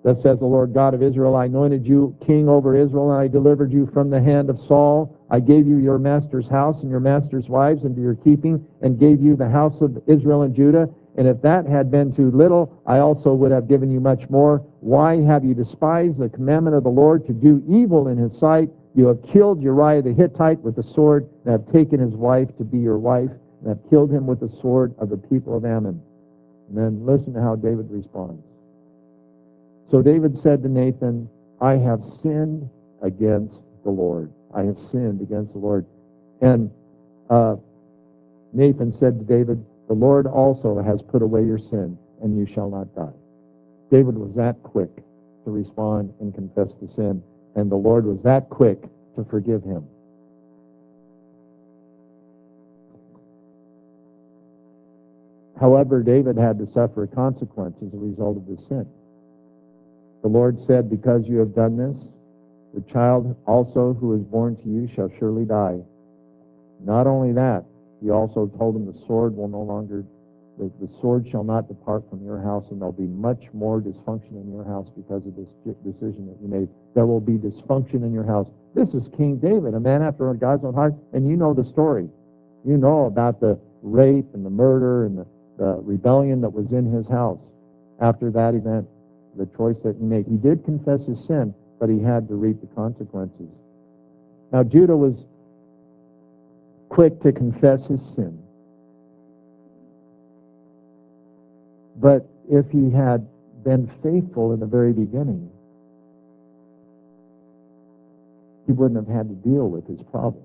Thus says the Lord God of Israel, I anointed you king over Israel, and I delivered you from the hand of Saul. I gave you your master's house and your master's wives into your keeping, and gave you the house of Israel and Judah. And if that had been too little, I also would have given you much more. Why have you despised the commandment of the Lord to do evil in his sight? You have killed Uriah the Hittite with the sword, and have taken his wife to be your wife, and have killed him with the sword of the people of Ammon. And then listen to how David responds. So David said to Nathan, I have sinned against the Lord. I have sinned against the Lord. And Nathan said to David, the Lord also has put away your sin, and you shall not die. David was that quick to respond and confess the sin, and the Lord was that quick to forgive him. However, David had to suffer a consequence as a result of his sin. The Lord said, because you have done this, the child also who is born to you shall surely die. Not only that, he also told him the sword will no longer, the sword shall not depart from your house, and there'll be much more dysfunction in your house because of this decision that you made. There will be dysfunction in your house. This is King David, a man after God's own heart, and you know the story. You know about the rape and the murder and the rebellion that was in his house after that event. The choice that he made. He did confess his sin, but he had to reap the consequences. Now, Judah was quick to confess his sin. But if he had been faithful in the very beginning, he wouldn't have had to deal with his problem.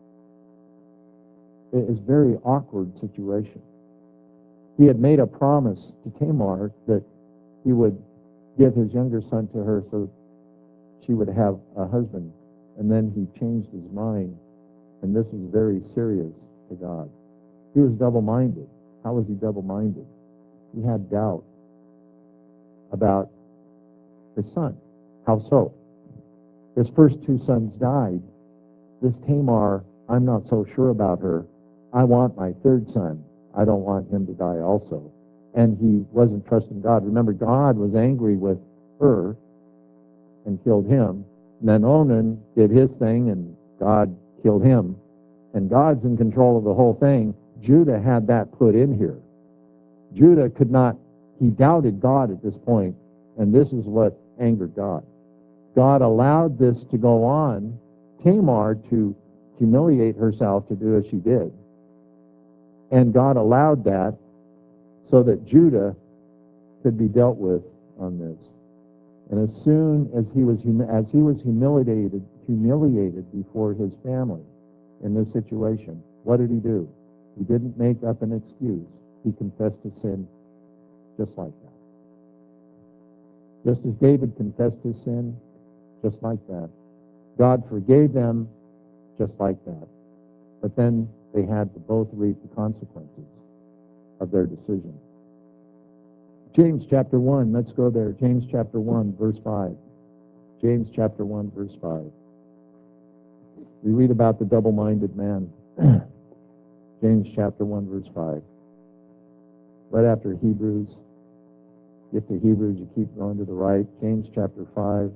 It is a very awkward situation. He had made a promise to Tamar that he would give his younger son to her so she would have a husband. And then he changed his mind, and this was very serious to God. He was double-minded. How was he double-minded? He had doubt about his son. How so? His first two sons died. This Tamar, I'm not so sure about her. I want my third son. I don't want him to die also. And he wasn't trusting God. Remember, God was angry with her and killed him. And then Onan did his thing, and God killed him. And God's in control of the whole thing. Judah had that put in here. Judah could not, he doubted God at this point, and this is what angered God. God allowed this to go on, Tamar to humiliate herself to do as she did. And God allowed that so that Judah could be dealt with on this. And as soon as he was humiliated before his family in this situation, what did he do? He didn't make up an excuse. He confessed his sin just like that. Just as David confessed his sin, just like that. God forgave them just like that. But then they had to both reap the consequences of their decision. James chapter 1, let's go there. James chapter 1, verse 5. James chapter 1, verse 5. We read about the double-minded man. James chapter 1, verse 5. Right after Hebrews. Get to Hebrews, you keep going to the right. James chapter 5.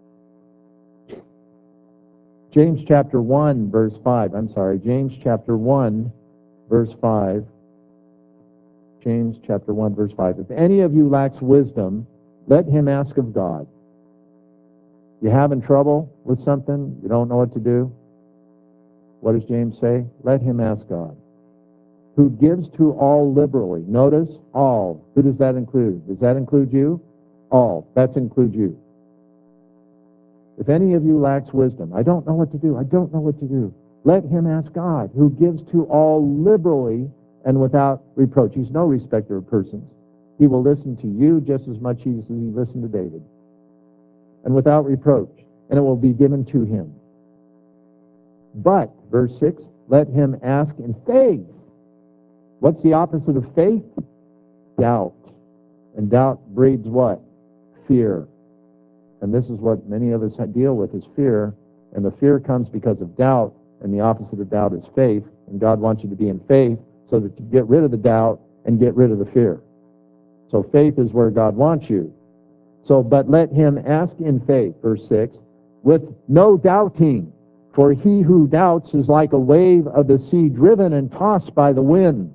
James chapter 1, verse 5. I'm sorry. James chapter 1, verse 5. James chapter 1, verse 5. If any of you lacks wisdom, let him ask of God. You having trouble with something? You don't know what to do? What does James say? Let him ask God, who gives to all liberally. Notice, all. Who does that include? Does that include you? All. That includes you. If any of you lacks wisdom, I don't know what to do. I don't know what to do. Let him ask God, who gives to all liberally and without reproach. He's no respecter of persons. He will listen to you just as much as he listened to David. And without reproach. And it will be given to him. But, verse 6, let him ask in faith. What's the opposite of faith? Doubt. And doubt breeds what? Fear. And this is what many of us deal with, is fear. And the fear comes because of doubt, and the opposite of doubt is faith. And God wants you to be in faith so that you get rid of the doubt and get rid of the fear. So faith is where God wants you. So, but let him ask in faith, verse 6, with no doubting. For he who doubts is like a wave of the sea driven and tossed by the wind.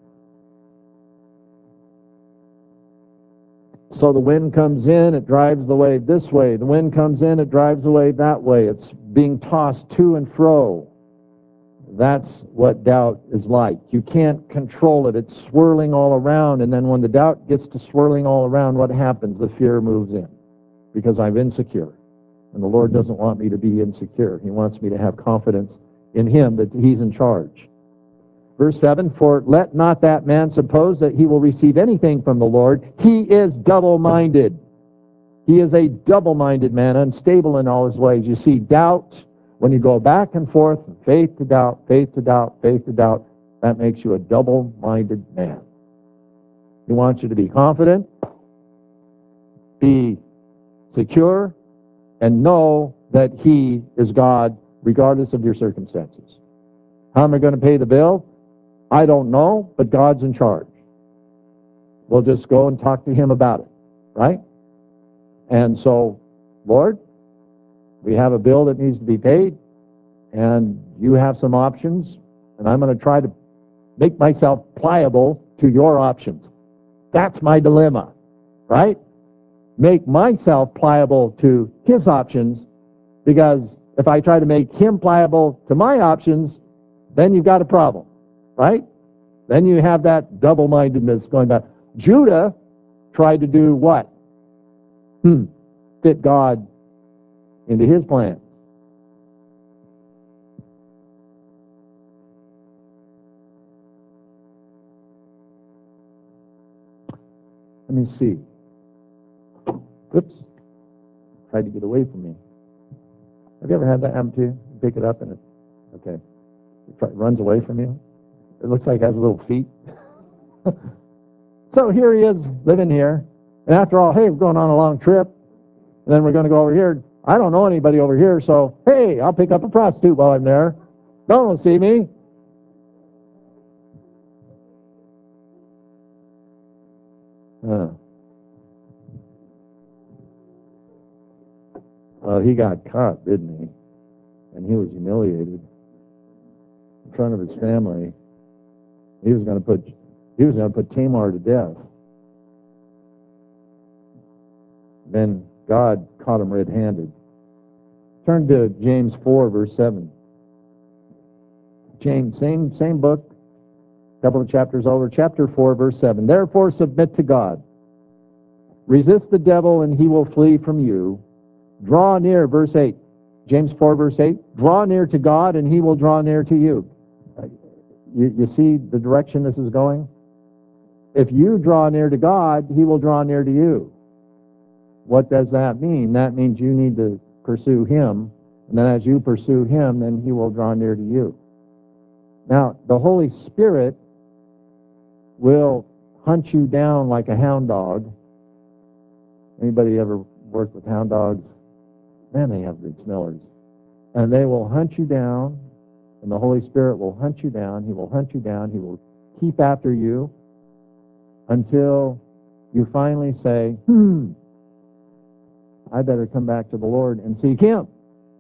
So the wind comes in, it drives the wave this way. The wind comes in, it drives the wave that way. It's being tossed to and fro. That's what doubt is like. You can't control it. It's swirling all around, and then when the doubt gets to swirling all around, what happens? The fear moves in, because I'm insecure. And the Lord doesn't want me to be insecure. He wants me to have confidence in Him that He's in charge. Verse 7, for let not that man suppose that he will receive anything from the Lord. He is double-minded. He is a double-minded man, unstable in all his ways. You see, doubt, when you go back and forth, faith to doubt, faith to doubt, faith to doubt, that makes you a double-minded man. He wants you to be confident, be secure, and know that He is God regardless of your circumstances. How am I going to pay the bill? I don't know, but God's in charge. We'll just go and talk to Him about it, right? And so, Lord, we have a bill that needs to be paid, and you have some options, and I'm going to try to make myself pliable to your options. That's my dilemma, right? Make myself pliable to His options, because if I try to make Him pliable to my options, then you've got a problem, right? Then you have that double-mindedness going back. Judah tried to do what? Fit God into his plans. Let me see. Oops. Tried to get away from me. Have you ever had that happen to you? You pick it up and it runs away from you. It looks like it has little feet. So here he is, living here. And after all, hey, we're going on a long trip. And then we're going to go over here. I don't know anybody over here, so, hey, I'll pick up a prostitute while I'm there. No one will see me. Well, he got caught, didn't he? And he was humiliated in front of his family. He was going to put Tamar to death. Then God caught him red-handed. Turn to James 4, verse 7. James, same book, a couple of chapters over. Chapter 4, verse 7. Therefore submit to God. Resist the devil, and he will flee from you. Draw near, verse 8. James 4, verse 8. Draw near to God, and He will draw near to you. You see the direction this is going? If you draw near to God, He will draw near to you. What does that mean? That means you need to pursue Him, and then as you pursue Him, then He will draw near to you. Now, the Holy Spirit will hunt you down like a hound dog. Anybody ever worked with hound dogs? Man, they have good smellers. And they will hunt you down, and the Holy Spirit will hunt you down. He will hunt you down. He will keep after you until you finally say, I better come back to the Lord and seek Him.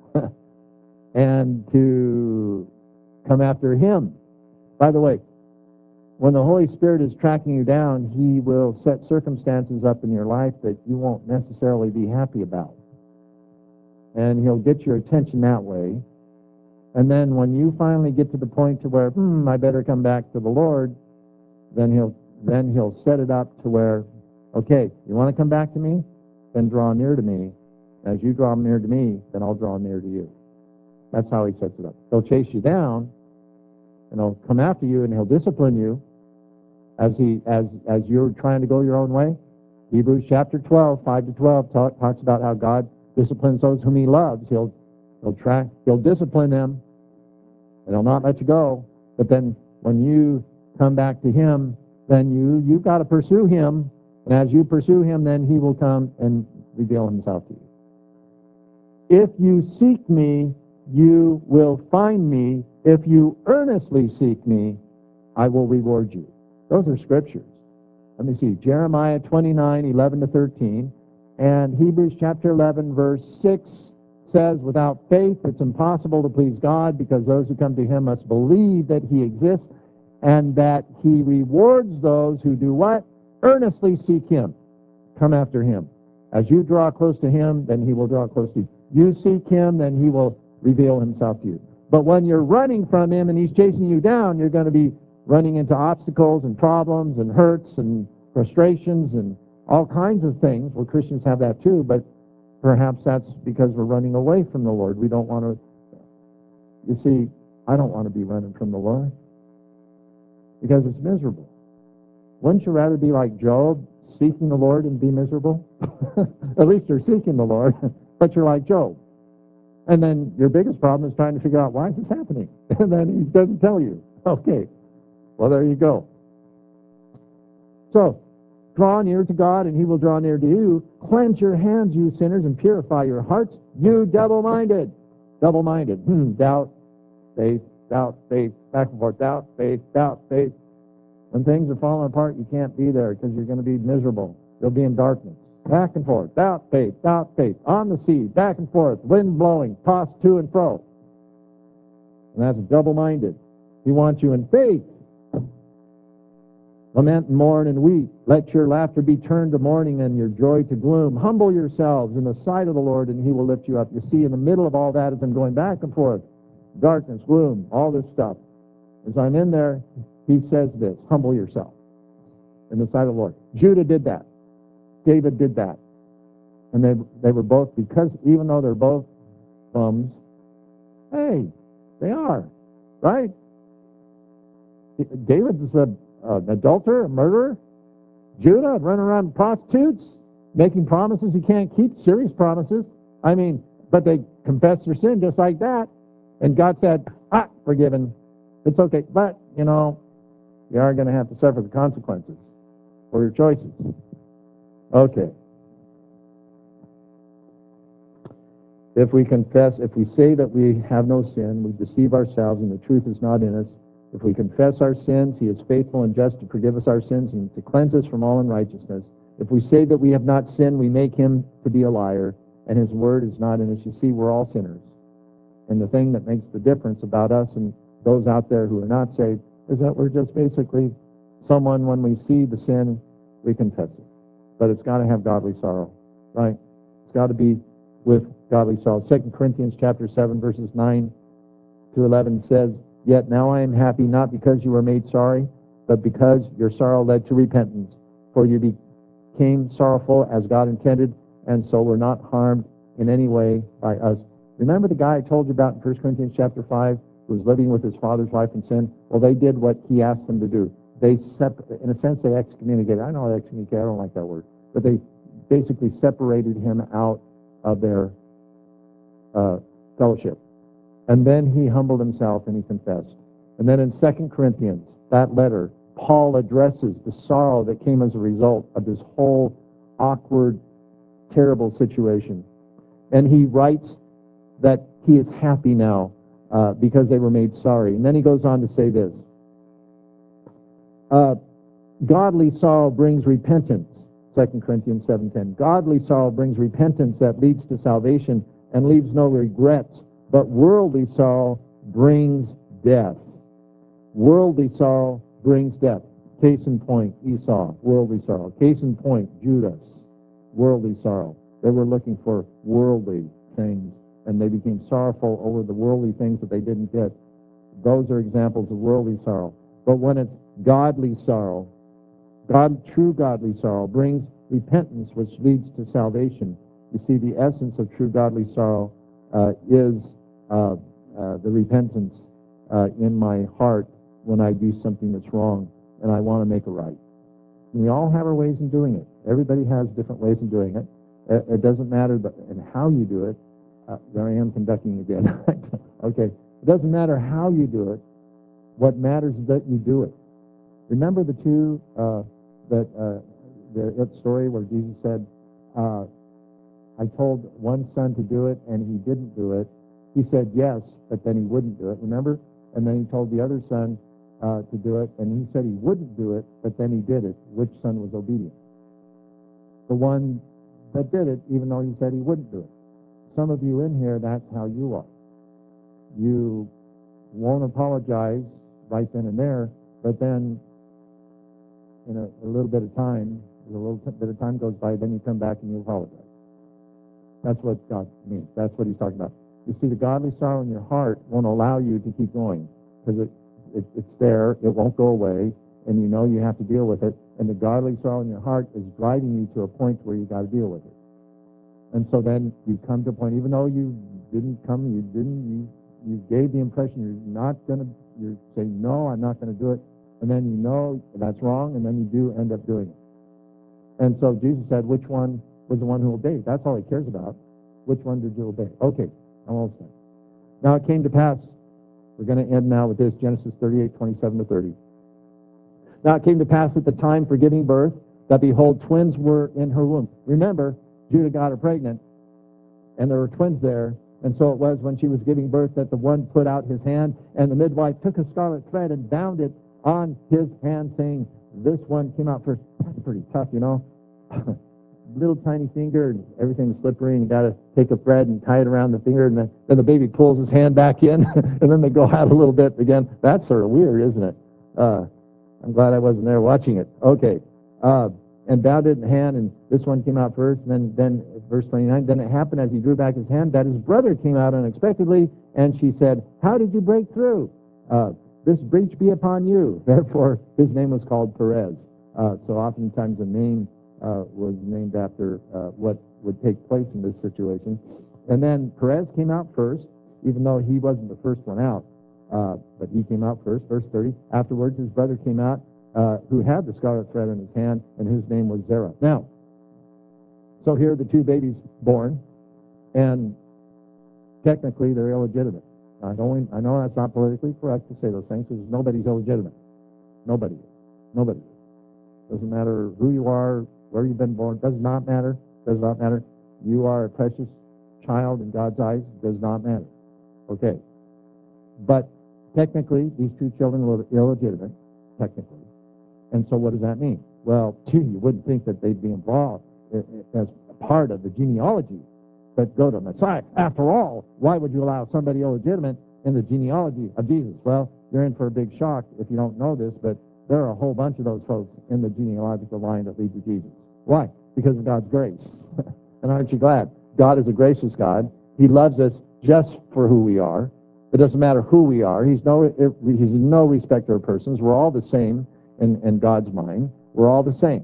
And to come after Him. By the way, when the Holy Spirit is tracking you down, He will set circumstances up in your life that you won't necessarily be happy about. And He'll get your attention that way. And then when you finally get to the point to where, I better come back to the Lord, then He'll set it up to where, okay, you want to come back to me? Then draw near to me. As you draw near to me, then I'll draw near to you. That's how He sets it up. He'll chase you down, and He'll come after you, and He'll discipline you as you're trying to go your own way. Hebrews chapter 12, 5 to 12 talks about how God disciplines those whom He loves. He'll discipline them, and He'll not let you go. But then when you come back to Him, then you've got to pursue Him, and as you pursue Him, then He will come and reveal Himself to you. If you seek me, you will find me. If you earnestly seek me, I will reward you. Those are scriptures. Let me see. Jeremiah 29, 11 to 13. And Hebrews chapter 11, verse 6 says, without faith it's impossible to please God, because those who come to him must believe that he exists and that he rewards those who do what? Earnestly seek him. Come after him. As you draw close to him, then he will draw close to you. You seek him, then he will reveal himself to you. But when you're running from him and he's chasing you down, you're going to be running into obstacles and problems and hurts and frustrations and all kinds of things. Well, Christians have that too, but perhaps that's because we're running away from the Lord. We don't want to. You see, I don't want to be running from the Lord because it's miserable. Wouldn't you rather be like Job, seeking the Lord and be miserable? At least you're seeking the Lord, but you're like Job. And then your biggest problem is trying to figure out, why is this happening? And then he doesn't tell you. Okay, well, there you go. So, draw near to God, and he will draw near to you. Cleanse your hands, you sinners, and purify your hearts, you double-minded. Double-minded. Doubt, faith, back and forth, doubt, faith. When things are falling apart, you can't be there because you're going to be miserable. You'll be in darkness. Back and forth, doubt, faith. On the sea, back and forth, wind blowing, tossed to and fro. And that's double-minded. He wants you in faith. Lament and mourn and weep. Let your laughter be turned to mourning and your joy to gloom. Humble yourselves in the sight of the Lord, and he will lift you up. You see, in the middle of all that, as I'm going back and forth, darkness, gloom, all this stuff, as I'm in there, he says this, humble yourself in the sight of the Lord. Judah did that. David did that. And they were both, because even though they're both bums, hey, they are, right? David's an adulterer, a murderer. Judah running around with prostitutes, making promises he can't keep, serious promises. I mean, but they confessed their sin just like that. And God said, forgiven. It's okay. But, you are going to have to suffer the consequences for your choices. Okay. If we confess, if we say that we have no sin, we deceive ourselves and the truth is not in us. If we confess our sins, he is faithful and just to forgive us our sins and to cleanse us from all unrighteousness. If we say that we have not sinned, we make him to be a liar, and his word is not in us. You see, we're all sinners. And the thing that makes the difference about us and those out there who are not saved is that we're just basically someone, when we see the sin, we confess it. But it's got to have godly sorrow, right? It's got to be with godly sorrow. 2 Corinthians chapter 7, verses 9 to 11 says, Yet now I am happy, not because you were made sorry, but because your sorrow led to repentance. For you became sorrowful as God intended, and so were not harmed in any way by us. Remember the guy I told you about in 1 Corinthians chapter 5, who was living with his father's wife in sin? Well, they did what he asked them to do. They, in a sense, they excommunicated. I know excommunicated, I don't like that word. But they basically separated him out of their fellowship. And then he humbled himself and he confessed. And then in 2 Corinthians, that letter, Paul addresses the sorrow that came as a result of this whole awkward, terrible situation. And he writes that he is happy now because they were made sorry. And then he goes on to say this. Godly sorrow brings repentance, 2 Corinthians 7:10. Godly sorrow brings repentance that leads to salvation and leaves no regrets, but worldly sorrow brings death. Worldly sorrow brings death. Case in point, Esau, worldly sorrow. Case in point, Judas, worldly sorrow. They were looking for worldly things, and they became sorrowful over the worldly things that they didn't get. Those are examples of worldly sorrow. But when it's godly sorrow, true godly sorrow brings repentance, which leads to salvation. You see, the essence of true godly sorrow is the repentance in my heart when I do something that's wrong and I want to make it right. And we all have our ways in doing it. Everybody has different ways of doing it. It doesn't matter and how you do it. There I am conducting again. Okay. It doesn't matter how you do it. What matters is that you do it. Remember the two, that story where Jesus said, I told one son to do it and he didn't do it. He said yes, but then he wouldn't do it. Remember? And then he told the other son to do it, and he said he wouldn't do it, but then he did it. Which son was obedient? The one that did it, even though he said he wouldn't do it. Some of you in here, that's how you are. You won't apologize right then and there, but then in a little bit of time, bit of time goes by, then you come back and you apologize. That's what God means. That's what he's talking about. You see, the godly sorrow in your heart won't allow you to keep going because it's there, it won't go away, and you know you have to deal with it. And the godly sorrow in your heart is driving you to a point where you got to deal with it. And so then you come to a point, even though you didn't come, you gave the impression you're saying, no, I'm not going to do it. And then you know that's wrong, and then you do end up doing it. And so Jesus said, which one was the one who obeyed? That's all he cares about. Which one did you obey? Okay, I'm almost done. Now it came to pass, we're going to end now with this, Genesis 38, 27 to 30. Now it came to pass at the time for giving birth, that behold, twins were in her womb. Remember, Judah got her pregnant, and there were twins there. And so it was when she was giving birth that the one put out his hand, and the midwife took a scarlet thread and bound it on his hand, saying, this one came out first. That's pretty tough, you know. Little tiny finger, and everything's slippery, and you got to take a thread and tie it around the finger, and then the baby pulls his hand back in, and then they go out a little bit again. That's sort of weird, isn't it? I'm glad I wasn't there watching it. Okay. And bound it in the hand, and this one came out first, and then verse 29, then it happened as he drew back his hand that his brother came out unexpectedly, and she said, how did you break through? This breach be upon you. Therefore, his name was called Perez. So oftentimes a name was named after what would take place in this situation. And then Perez came out first, even though he wasn't the first one out, but he came out first, verse 30. Afterwards, his brother came out, who had the scarlet thread in his hand, and his name was Zerah. Now, so here are the two babies born, and technically they're illegitimate. I know that's not politically correct to say those things, because nobody's illegitimate. Nobody is. Nobody is. Doesn't matter who you are, where you've been born. Does not matter. Does not matter. You are a precious child in God's eyes. Does not matter. Okay. But technically, these two children were illegitimate, technically. And so what does that mean? Well, you wouldn't think that they'd be involved as part of the genealogy that go to Messiah. After all, why would you allow somebody illegitimate in the genealogy of Jesus? Well, you're in for a big shock if you don't know this, but there are a whole bunch of those folks in the genealogical line that lead to Jesus. Why? Because of God's grace. And aren't you glad? God is a gracious God. He loves us just for who we are. It doesn't matter who we are. He's no respecter of persons. We're all the same in God's mind. We're all the same.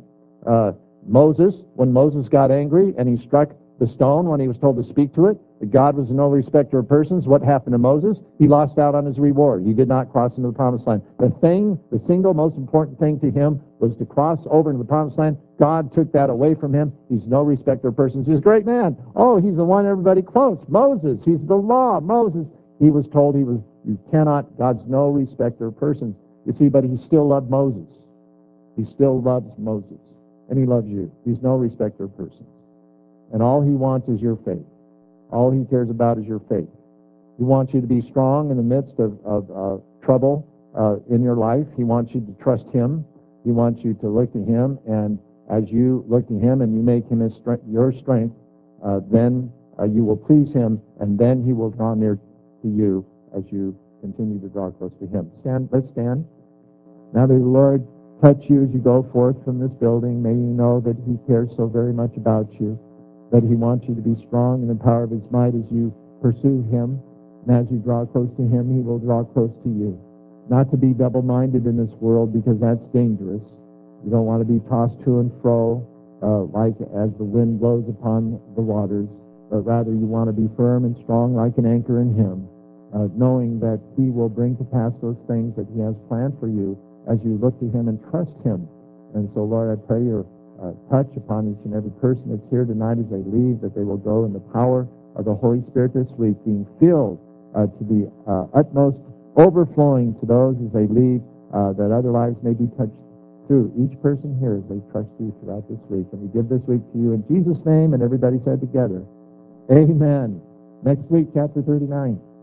Moses, when Moses got angry and he struck the stone when he was told to speak to it, God was no respecter of persons. What happened to Moses? He lost out on his reward. He did not cross into the promised land. The single most important thing to him was to cross over into the promised land. God took that away from him. He's no respecter of persons. He's a great man. Oh, he's the one everybody quotes. Moses. He's the law. Moses. He was told you cannot, God's no respecter of persons. You see, but he still loved Moses. He still loves Moses. And he loves you. He's no respecter of persons. And all he wants is your faith. All he cares about is your faith. He wants you to be strong in the midst of trouble in your life. He wants you to trust him. He wants you to look to him. And as you look to him and you make him your strength, then you will please him. And then he will draw near to you as you continue to draw close to him. Let's stand. Now may the Lord touch you as you go forth from this building. May you know that he cares so very much about you, that he wants you to be strong in the power of his might as you pursue him. And as you draw close to him, he will draw close to you. Not to be double-minded in this world, because that's dangerous. You don't want to be tossed to and fro like as the wind blows upon the waters, but rather you want to be firm and strong like an anchor in him, knowing that he will bring to pass those things that he has planned for you as you look to him and trust him. And so, Lord, I pray your touch upon each and every person that's here tonight as they leave, that they will go in the power of the Holy Spirit this week, being filled to the utmost, overflowing to those as they leave, that other lives may be touched through each person here as they trust you throughout this week. And we give this week to you in Jesus' name, and everybody said together, amen. Next week, chapter 39.